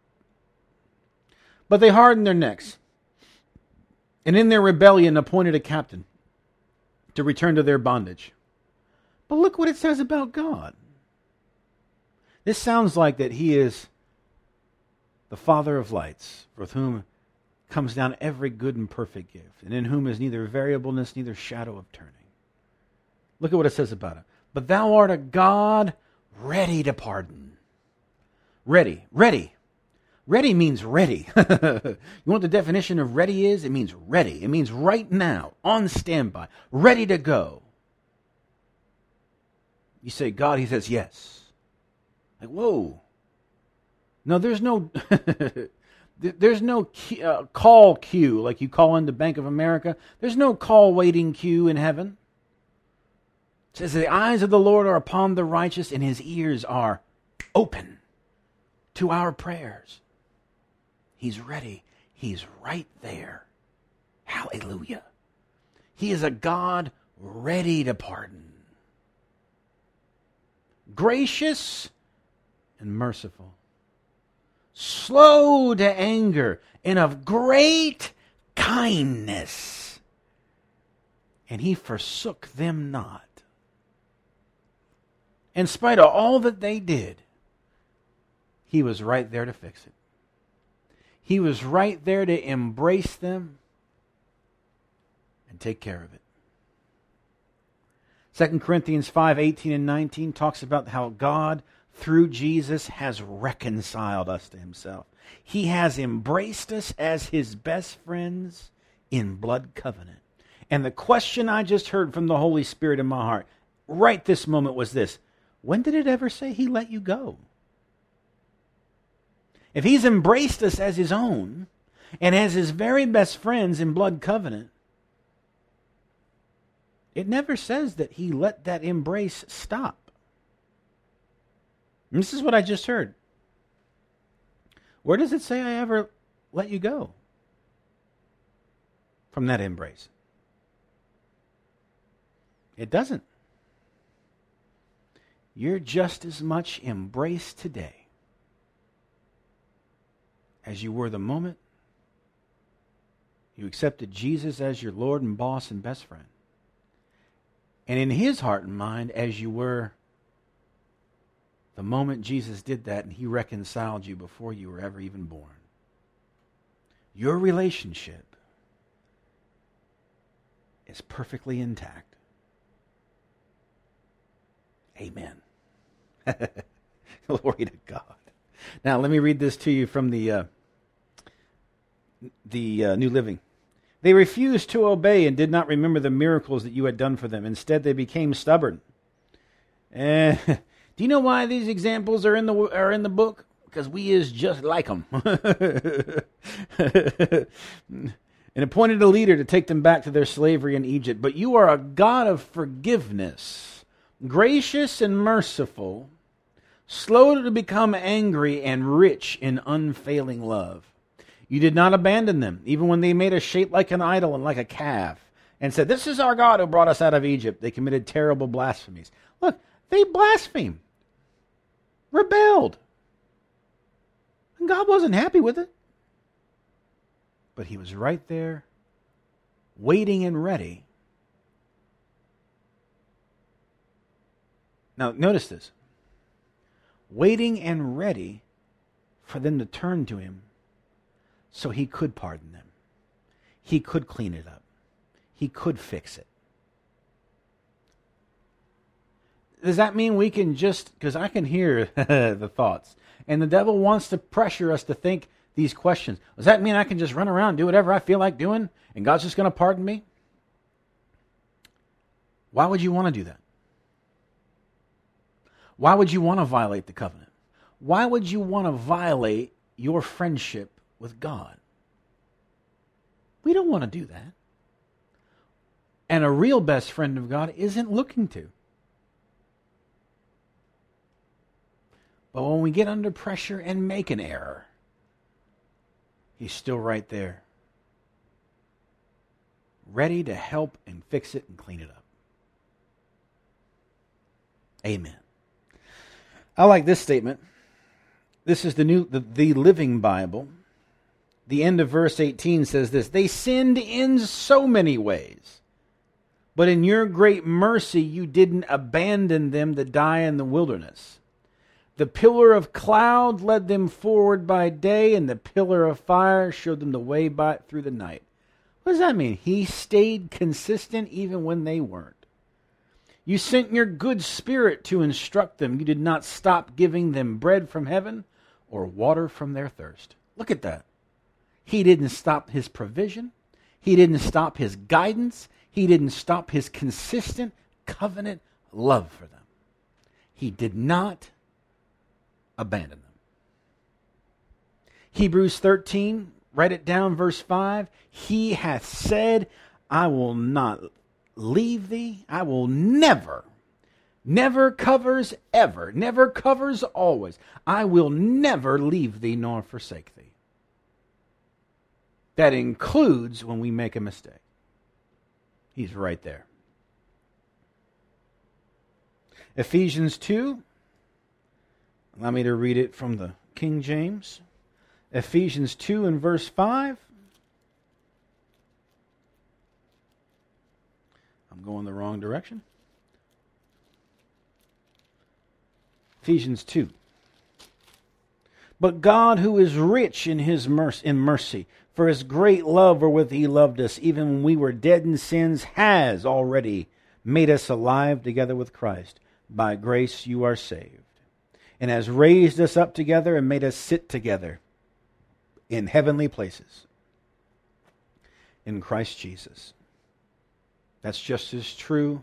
But they hardened their necks, and in their rebellion appointed a captain to return to their bondage. But look what it says about God. This sounds like that he is the Father of lights, with whom comes down every good and perfect gift, and in whom is neither variableness, neither shadow of turning. Look at what it says about it. But thou art a God ready to pardon. Ready, ready. Ready means ready. You know what the definition of ready is? It means ready. It means right now, on standby, ready to go. You say, God, he says, yes. Like, whoa. No, there's no there's no uh, call queue like you call into Bank of America. There's no call waiting queue in heaven. It says, the eyes of the Lord are upon the righteous, and his ears are open to our prayers. He's ready. He's right there. Hallelujah. He is a God ready to pardon. Gracious and merciful. Slow to anger and of great kindness. And he forsook them not. In spite of all that they did, he was right there to fix it. He was right there to embrace them and take care of it. Second Corinthians five, eighteen and nineteen talks about how God, through Jesus, has reconciled us to himself. He has embraced us as his best friends in blood covenant. And the question I just heard from the Holy Spirit in my heart, right this moment, was this: when did it ever say he let you go? If he's embraced us as his own and as his very best friends in blood covenant, it never says that he let that embrace stop. And this is what I just heard. Where does it say I ever let you go from that embrace? It doesn't. You're just as much embraced today as you were the moment you accepted Jesus as your Lord and boss and best friend. And in his heart and mind, as you were the moment Jesus did that and he reconciled you before you were ever even born. Your relationship is perfectly intact. Amen. Glory to God. Now, let me read this to you from the uh, the uh, New Living. They refused to obey and did not remember the miracles that you had done for them. Instead, they became stubborn. And do you know why these examples are in the are in the book? Because we is just like them. And appointed a leader to take them back to their slavery in Egypt. But you are a God of forgiveness, gracious and merciful, slow to become angry, and rich in unfailing love. You did not abandon them, even when they made a shape like an idol and like a calf, and said, "This is our God who brought us out of Egypt." They committed terrible blasphemies. Look, they blasphemed, rebelled. And God wasn't happy with it. But he was right there, waiting and ready. Now, notice this. Waiting and ready for them to turn to him so he could pardon them. He could clean it up. He could fix it. Does that mean we can just, because I can hear the thoughts, and the devil wants to pressure us to think these questions. Does that mean I can just run around and do whatever I feel like doing, and God's just going to pardon me? Why would you want to do that? Why would you want to violate the covenant? Why would you want to violate your friendship with God? We don't want to do that. And a real best friend of God isn't looking to. But when we get under pressure and make an error, he's still right there, ready to help and fix it and clean it up. Amen. I like this statement. This is the new, the, the Living Bible. the end of verse eighteen says this, they sinned in so many ways, but in your great mercy you didn't abandon them to die in the wilderness. The pillar of cloud led them forward by day, and the pillar of fire showed them the way by through the night. What does that mean? He stayed consistent even when they weren't. You sent your good spirit to instruct them. You did not stop giving them bread from heaven or water from their thirst. Look at that. He didn't stop his provision. He didn't stop his guidance. He didn't stop his consistent covenant love for them. He did not abandon them. Hebrews thirteen, write it down, verse five. He hath said, I will not leave thee. I will never, never covers ever, never covers always. I will never leave thee nor forsake thee. That includes when we make a mistake. He's right there. Ephesians two. Allow me to read it from the King James. Ephesians two and verse five. I'm going the wrong direction. Ephesians two. But God, who is rich in his mercy, in mercy, for his great love wherewith he loved us, even when we were dead in sins, has already made us alive together with Christ. By grace you are saved. And has raised us up together and made us sit together in heavenly places in Christ Jesus. That's just as true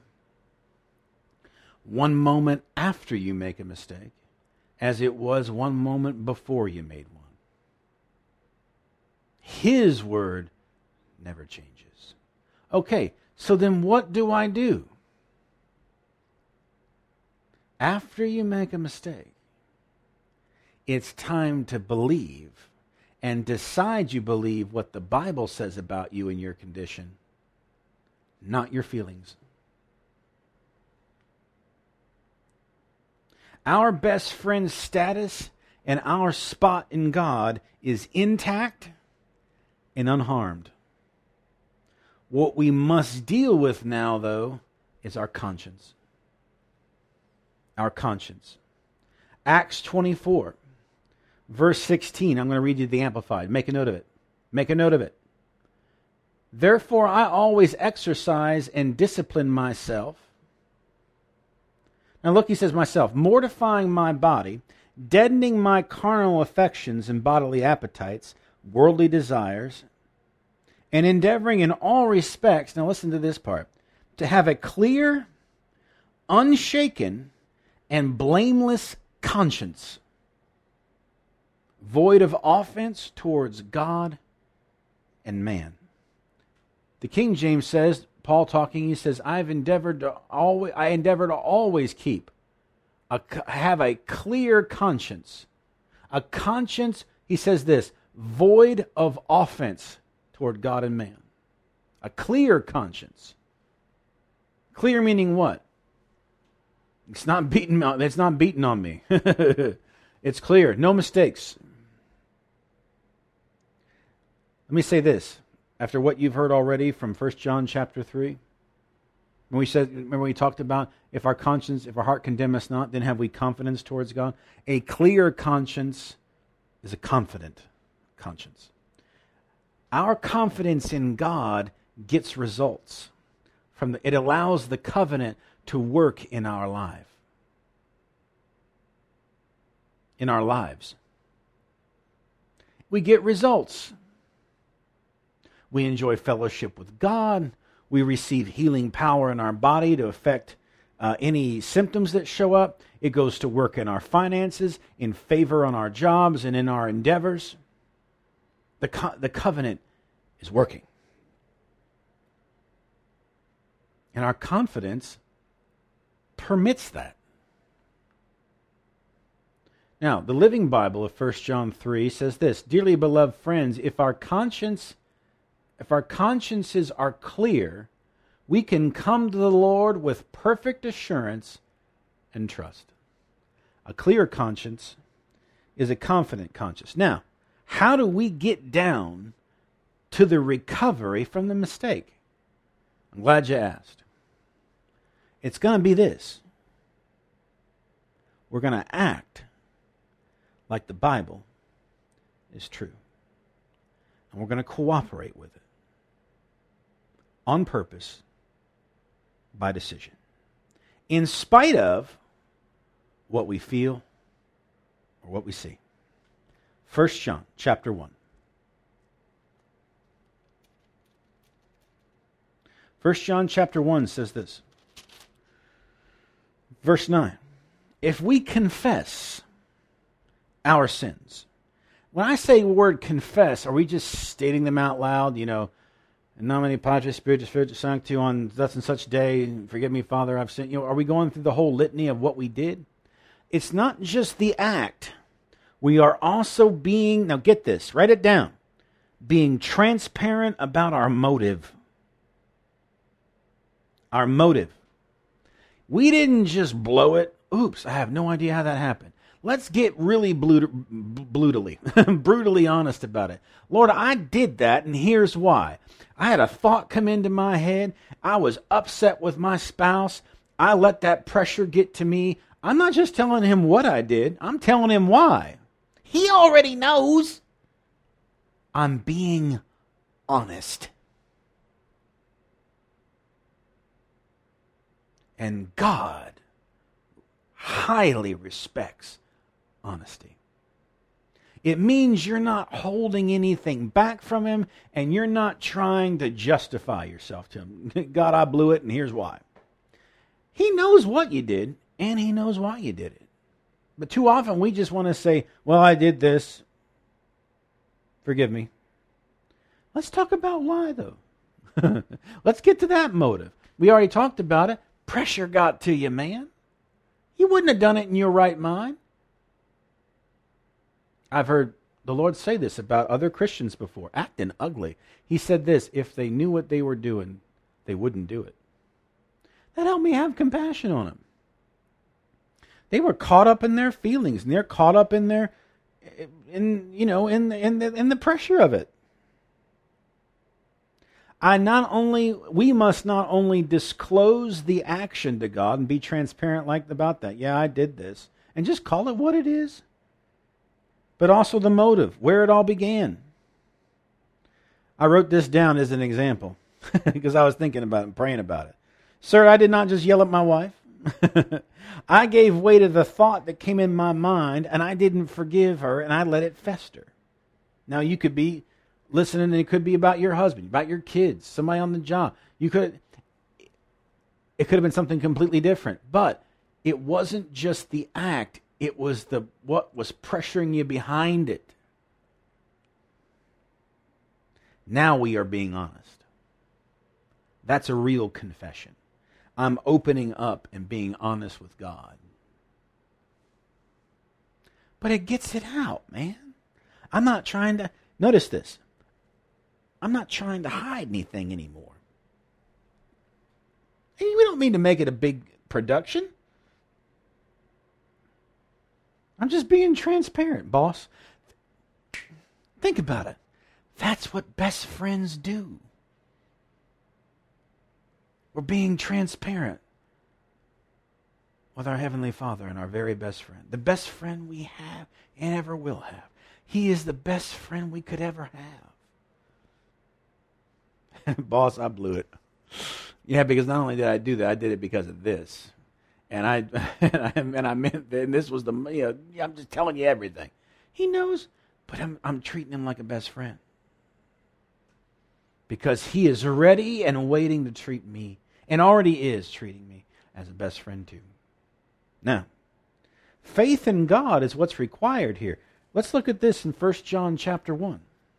one moment after you make a mistake as it was one moment before you made one. His word never changes. Okay, so then what do I do? After you make a mistake, it's time to believe and decide you believe what the Bible says about you and your condition, not your feelings. Our best friend's status and our spot in God is intact and unharmed. What we must deal with now, though, is our conscience. Our conscience. Acts twenty-four. Verse sixteen, I'm going to read you the Amplified. Make a note of it. Make a note of it. Therefore, I always exercise and discipline myself. Now look, he says, myself, mortifying my body, deadening my carnal affections and bodily appetites, worldly desires, and endeavoring in all respects, now listen to this part, to have a clear, unshaken, and blameless conscience, void of offense towards God and man. The King James says, Paul talking, he says, I've endeavored to always, I endeavor to always keep, a, have a clear conscience. A conscience, he says this, void of offense toward God and man. A clear conscience. Clear meaning what? It's not beating, it's not beating on me. It's clear. No mistakes. Let me say this. After what you've heard already from First John chapter three, when we said, remember we talked about if our conscience, if our heart condemn us not, then have we confidence towards God. A clear conscience is a confident conscience. Our confidence in God gets results from the, it allows the covenant to work in our life, in our lives. We get results. We enjoy fellowship with God. We receive healing power in our body to affect uh, any symptoms that show up. It goes to work in our finances, in favor on our jobs, and in our endeavors. The, co- the covenant is working. And our confidence permits that. Now, the Living Bible of First John three says this, Dearly beloved friends, if our conscience If our consciences are clear, we can come to the Lord with perfect assurance and trust. A clear conscience is a confident conscience. Now, How do we get down to the recovery from the mistake? I'm glad you asked. It's going to be this. We're going to act like the Bible is true. And we're going to cooperate with it. On purpose, by decision. In spite of what we feel or what we see. First John chapter one. First John chapter one says this. Verse nine. If we confess our sins. When I say the word confess, are we just stating them out loud? You know, in nomine Patris Spiritus Spiritus Sancti on such and such day, forgive me, Father, I've sinned. You know, are we going through the whole litany of what we did? It's not just the act. We are also being, now get this, write it down, being transparent about our motive. Our motive. We didn't just blow it. Oops, I have no idea how that happened. Let's get really brutally, brutally honest about it. Lord, I did that, and here's why. I had a thought come into my head. I was upset with my spouse. I let that pressure get to me. I'm not just telling him what I did. I'm telling him why. He already knows. I'm being honest. And God highly respects honesty. It means you're not holding anything back from him, and you're not trying to justify yourself to him. God, I blew it, and here's why. He knows what you did, and he knows why you did it. But too often we just want to say, well, I did this. Forgive me. Let's talk about why, though. Let's get to that motive. We already talked about it. Pressure got to you, man. You wouldn't have done it in your right mind. I've heard the Lord say this about other Christians before, acting ugly. He said this, if they knew what they were doing, they wouldn't do it. That helped me have compassion on them. They were caught up in their feelings, and they're caught up in their, in you know, in the, in the, in the pressure of it. I not only, we must not only disclose the action to God and be transparent like about that. Yeah, I did this. And just call it what it is. But also the motive, where it all began. I wrote this down as an example because I was thinking about it and praying about it. Sir, I did not just yell at my wife. I gave way to the thought that came in my mind, and I didn't forgive her, and I let it fester. Now, you could be listening, and it could be about your husband, about your kids, somebody on the job. You could, it could have been something completely different, but it wasn't just the act. It was the what was pressuring you behind it. Now we are being honest. That's a real confession. I'm opening up and being honest with God. But it gets it out, man. I'm not trying to, notice this. I'm not trying to hide anything anymore. And we don't mean to make it a big production. I'm just being transparent, boss. Think about it. That's what best friends do. We're being transparent with our Heavenly Father and our very best friend. The best friend we have and ever will have. He is the best friend we could ever have. Boss, I blew it. Yeah, because not only did I do that, I did it because of this. And I and I, and I meant that, and this was the, you know, I'm just telling you everything. He knows, but I'm I'm treating him like a best friend. Because he is ready and waiting to treat me, and already is treating me as a best friend too. Now, faith in God is what's required here. Let's look at this in First John chapter one.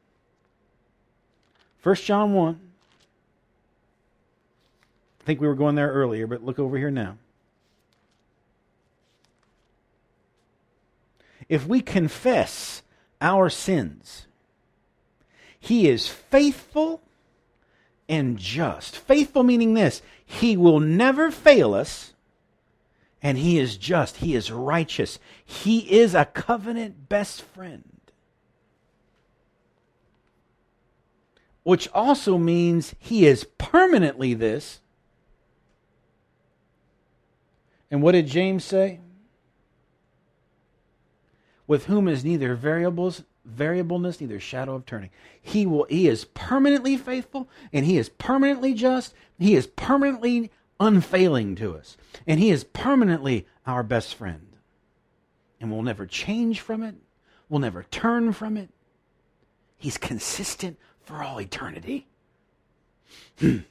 First John one. I think we were going there earlier, but look over here now. If we confess our sins, he is faithful and just. Faithful meaning this, he will never fail us, and he is just, he is righteous. He is a covenant best friend. which also means he is permanently this. And what did James say? With whom is neither variables, variableness, neither shadow of turning. He will. He is permanently faithful, and he is permanently just. He is permanently unfailing to us, and he is permanently our best friend. And we'll never change from it. We'll never turn from it. He's consistent for all eternity. Yeah.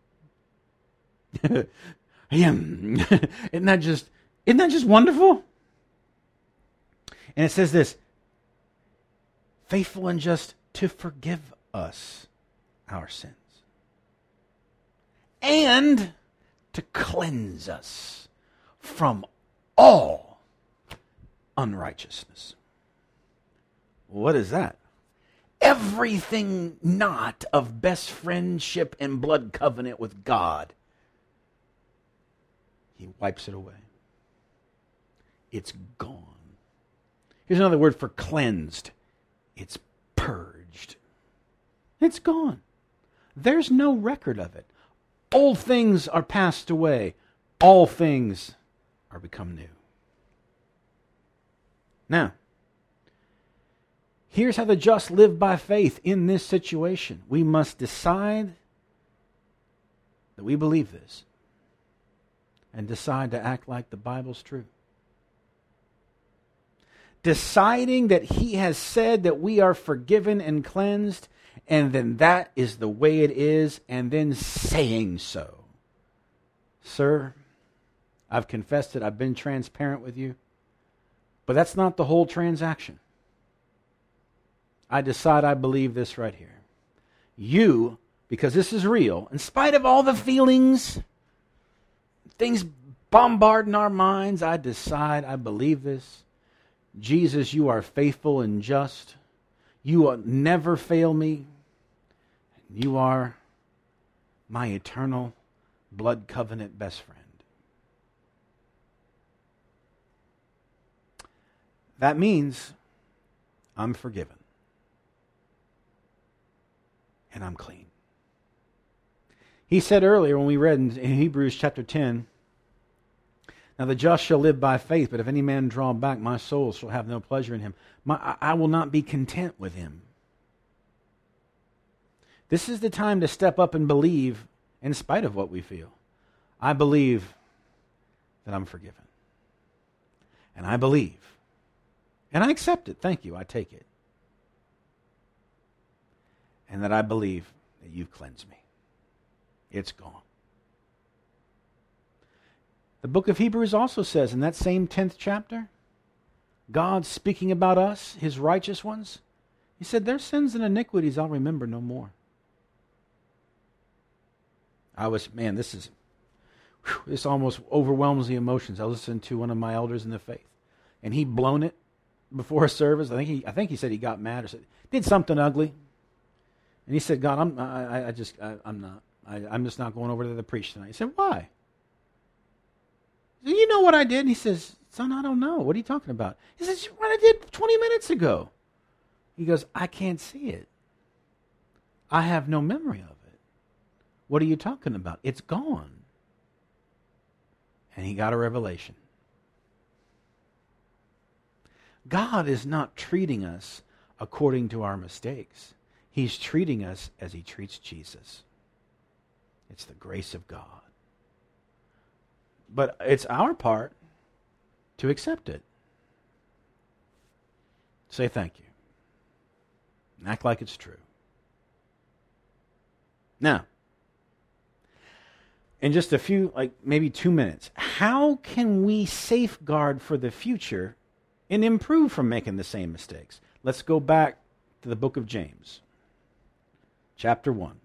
Isn't that just, isn't that just wonderful? And it says this, faithful and just to forgive us our sins and to cleanse us from all unrighteousness. What is that? Everything not of best friendship and blood covenant with God. He wipes it away. It's gone. Here's another word for cleansed. It's purged. It's gone. There's no record of it. Old things are passed away. All things are become new. Now, here's how the just live by faith in this situation. We must decide that we believe this and decide to act like the Bible's true. Deciding that he has said that we are forgiven and cleansed, and then that is the way it is, and then saying so. Sir, I've confessed it, I've been transparent with you, but that's not the whole transaction. I decide I believe this right here. You, because this is real, in spite of all the feelings, things bombarding our minds, I decide I believe this. Jesus, you are faithful and just. You will never fail me. You are my eternal blood covenant best friend. That means I'm forgiven. And I'm clean. He said earlier when we read in Hebrews chapter ten, now the just shall live by faith, but if any man draw back, my soul shall have no pleasure in him. My, I will not be content with him. This is the time to step up and believe in spite of what we feel. I believe that I'm forgiven. And I believe. And I accept it. Thank you. I take it. And that I believe that you've cleansed me. It's gone. The book of Hebrews also says in that same tenth chapter, God speaking about us, his righteous ones, he said, their sins and iniquities I'll remember no more. I was, man, this is, whew, this almost overwhelms the emotions. I listened to one of my elders in the faith, and he'd blown it before a service. I think he, I think he said he got mad or said, did something ugly. And he said, God, I'm, I, I just, I, I'm not, I, I'm just not going over to the preach tonight. He said, why? He said, you know what I did? And he says, son, I don't know. What are you talking about? He says, what I did twenty minutes ago. He goes, I can't see it. I have no memory of it. What are you talking about? It's gone. And he got a revelation. God is not treating us according to our mistakes. He's treating us as he treats Jesus. It's the grace of God. But it's our part to accept it. Say thank you. And act like it's true. Now, in just a few, like maybe two minutes, how can we safeguard for the future and improve from making the same mistakes? Let's go back to the book of James, chapter one.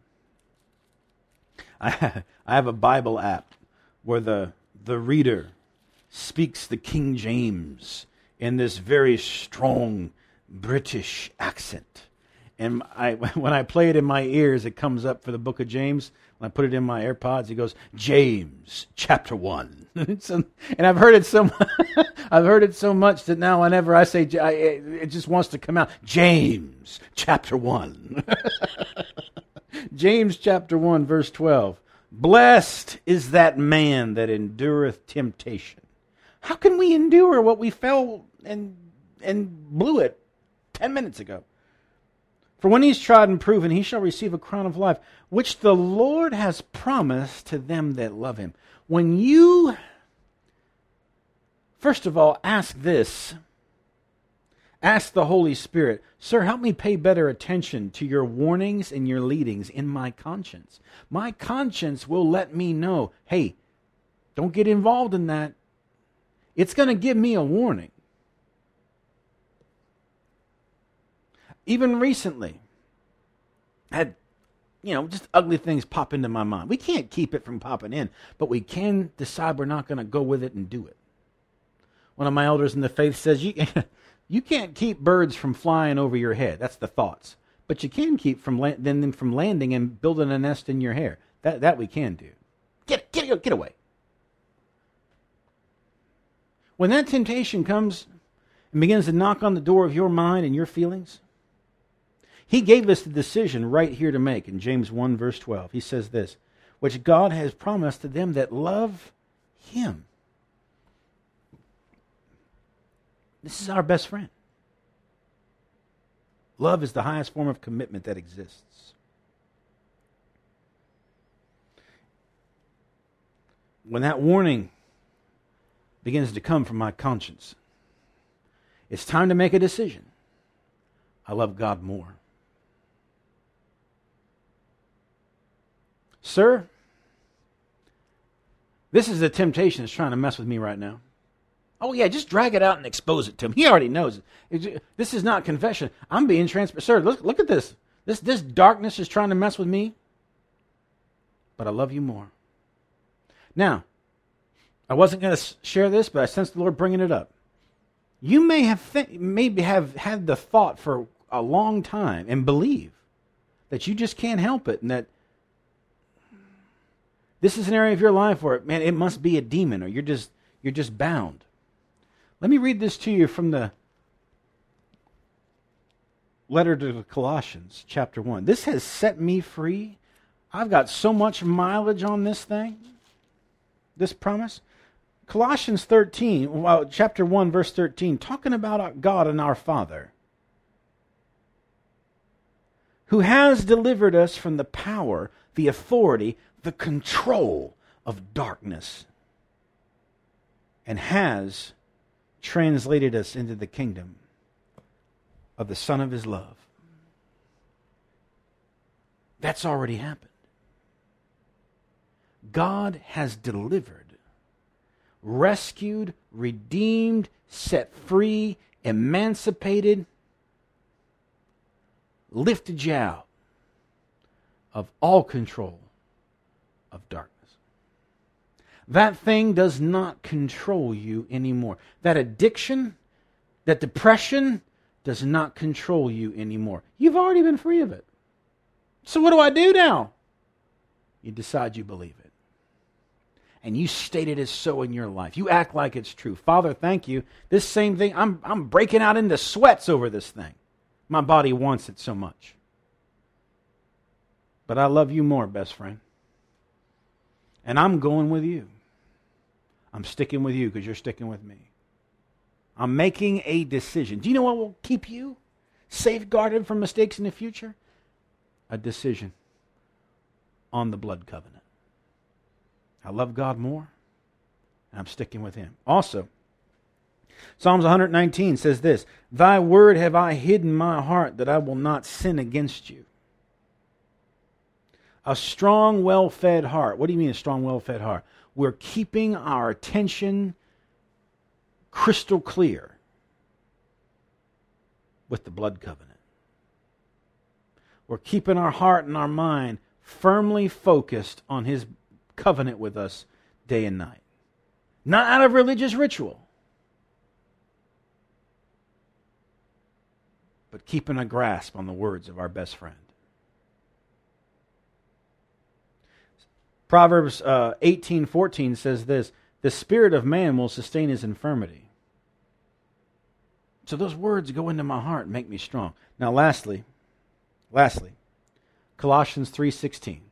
I, I have a Bible app where the, the reader speaks the King James in this very strong British accent. And I, when I play it in my ears, it comes up for the book of James. When I put it in my AirPods, it goes, James, chapter one. So, and I've heard it so I've heard it so much that now whenever I say, I, it just wants to come out. James, chapter one. James chapter one, verse twelve. Blessed is that man that endureth temptation. How can we endure what we fell and and blew it ten minutes ago? For when he's tried and proven, he shall receive a crown of life, which the Lord has promised to them that love him. When you, first of all, ask this, ask the Holy Spirit, Sir, help me pay better attention to your warnings and your leadings in my conscience. My conscience will let me know, hey, don't get involved in that. It's going to give me a warning. Even recently, I had, you know, just ugly things pop into my mind. We can't keep it from popping in, but we can decide we're not going to go with it and do it. One of my elders in the faith says, you, you can't keep birds from flying over your head. That's the thoughts. But you can keep from la- them from landing and building a nest in your hair. That that we can do. Get, get, get away. When that temptation comes and begins to knock on the door of your mind and your feelings, he gave us the decision right here to make in James one, verse twelve. He says this, which God has promised to them that love him. This is our best friend. Love is the highest form of commitment that exists. When that warning begins to come from my conscience, it's time to make a decision. I love God more. Sir, this is the temptation that's trying to mess with me right now. Oh yeah, just drag it out and expose it to him. He already knows it. This is not confession. I'm being transparent. Sir, look, look at this. This, this darkness is trying to mess with me, but I love you more. Now, I wasn't going to share this, but I sensed the Lord bringing it up. You may have th- maybe have had the thought for a long time and believe that you just can't help it, and that this is an area of your life where, man, it must be a demon, or you're just you're just bound. Let me read this to you from the letter to the Colossians, chapter one. This has set me free. I've got so much mileage on this thing, this promise. Colossians thirteen, well, chapter one, verse thirteen, talking about God and our Father, who has delivered us from the power, the authority, the control of darkness, and has translated us into the kingdom of the Son of his love. That's already happened. God has delivered, rescued, redeemed, set free, emancipated, lifted you out of all control of darkness. That thing does not control you anymore. That addiction, that depression does not control you anymore. You've already been free of it. So what do I do now? You decide you believe it. And you state it as so in your life. You act like it's true. Father, thank you. This same thing, I'm, I'm breaking out into sweats over this thing. My body wants it so much. But I love you more, best friend. And I'm going with you. I'm sticking with you because you're sticking with me. I'm making a decision. Do you know what will keep you safeguarded from mistakes in the future? A decision on the blood covenant. I love God more, and I'm sticking with him. Also, Psalms one nineteen says this, Thy word have I hidden in my heart that I will not sin against you. A strong, well-fed heart. What do you mean a strong, well-fed heart? We're keeping our attention crystal clear with the blood covenant. We're keeping our heart and our mind firmly focused on his covenant with us day and night. Not out of religious ritual, but keeping a grasp on the words of our best friend. Proverbs uh, eighteen fourteen says this, the spirit of man will sustain his infirmity. So those words go into my heart and make me strong. Now lastly, lastly, Colossians three sixteen.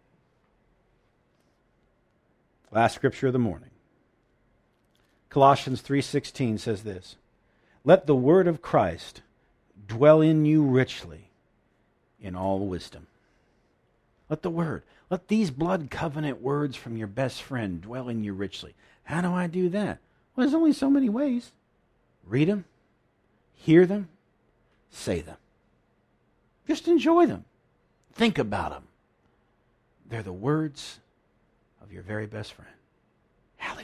Last scripture of the morning. Colossians three sixteen says this, "Let the word of Christ dwell in you richly in all wisdom." Let the word, let these blood covenant words from your best friend dwell in you richly. How do I do that? Well, there's only so many ways. Read them, hear them, say them. Just enjoy them. Think about them. They're the words of your very best friend. Hallelujah.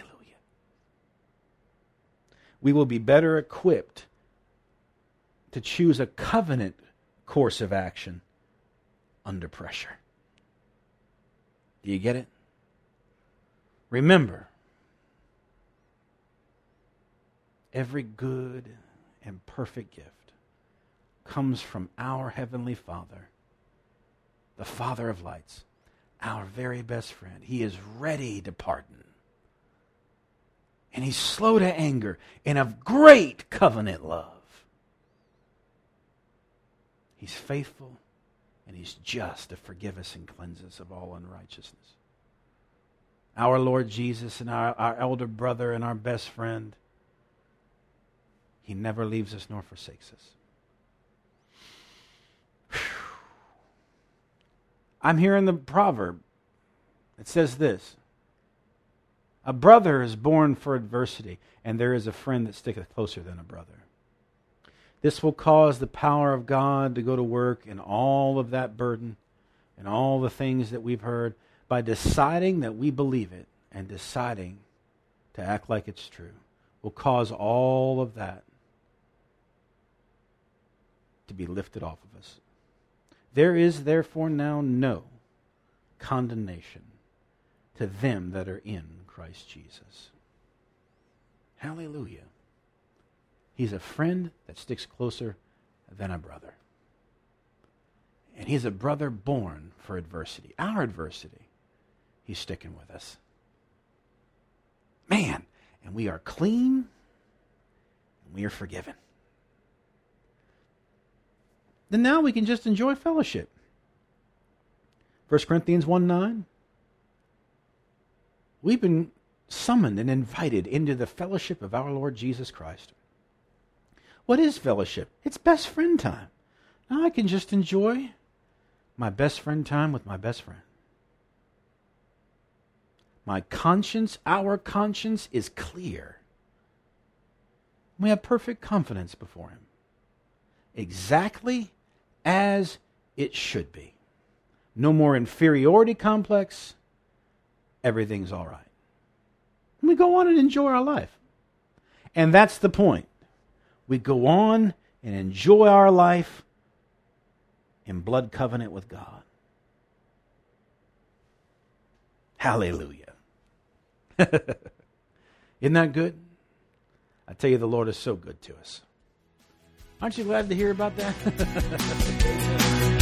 We will be better equipped to choose a covenant course of action under pressure. Do you get it? Remember, every good and perfect gift comes from our Heavenly Father, the Father of lights, our very best friend. He is ready to pardon. And He's slow to anger and of great covenant love. He's faithful and He's just to forgive us and cleanse us of all unrighteousness. Our Lord Jesus and our, our elder brother and our best friend, He never leaves us nor forsakes us. Whew. I'm hearing the proverb. It says this, "A brother is born for adversity, and there is a friend that sticketh closer than a brother." This will cause the power of God to go to work in all of that burden and all the things that we've heard by deciding that we believe it and deciding to act like it's true. Will cause all of that to be lifted off of us. There is therefore now no condemnation to them that are in Christ Jesus. Hallelujah. He's a friend that sticks closer than a brother. And He's a brother born for adversity. Our adversity. He's sticking with us. Man, and we are clean and we are forgiven. Then now we can just enjoy fellowship. First Corinthians one nine. We've been summoned and invited into the fellowship of our Lord Jesus Christ. What is fellowship? It's best friend time. Now I can just enjoy my best friend time with my best friend. My conscience, our conscience is clear. We have perfect confidence before Him. Exactly as it should be. No more inferiority complex. Everything's all right. And we go on and enjoy our life. And that's the point. We go on and enjoy our life in blood covenant with God. Hallelujah. Isn't that good? I tell you, the Lord is so good to us. Aren't you glad to hear about that?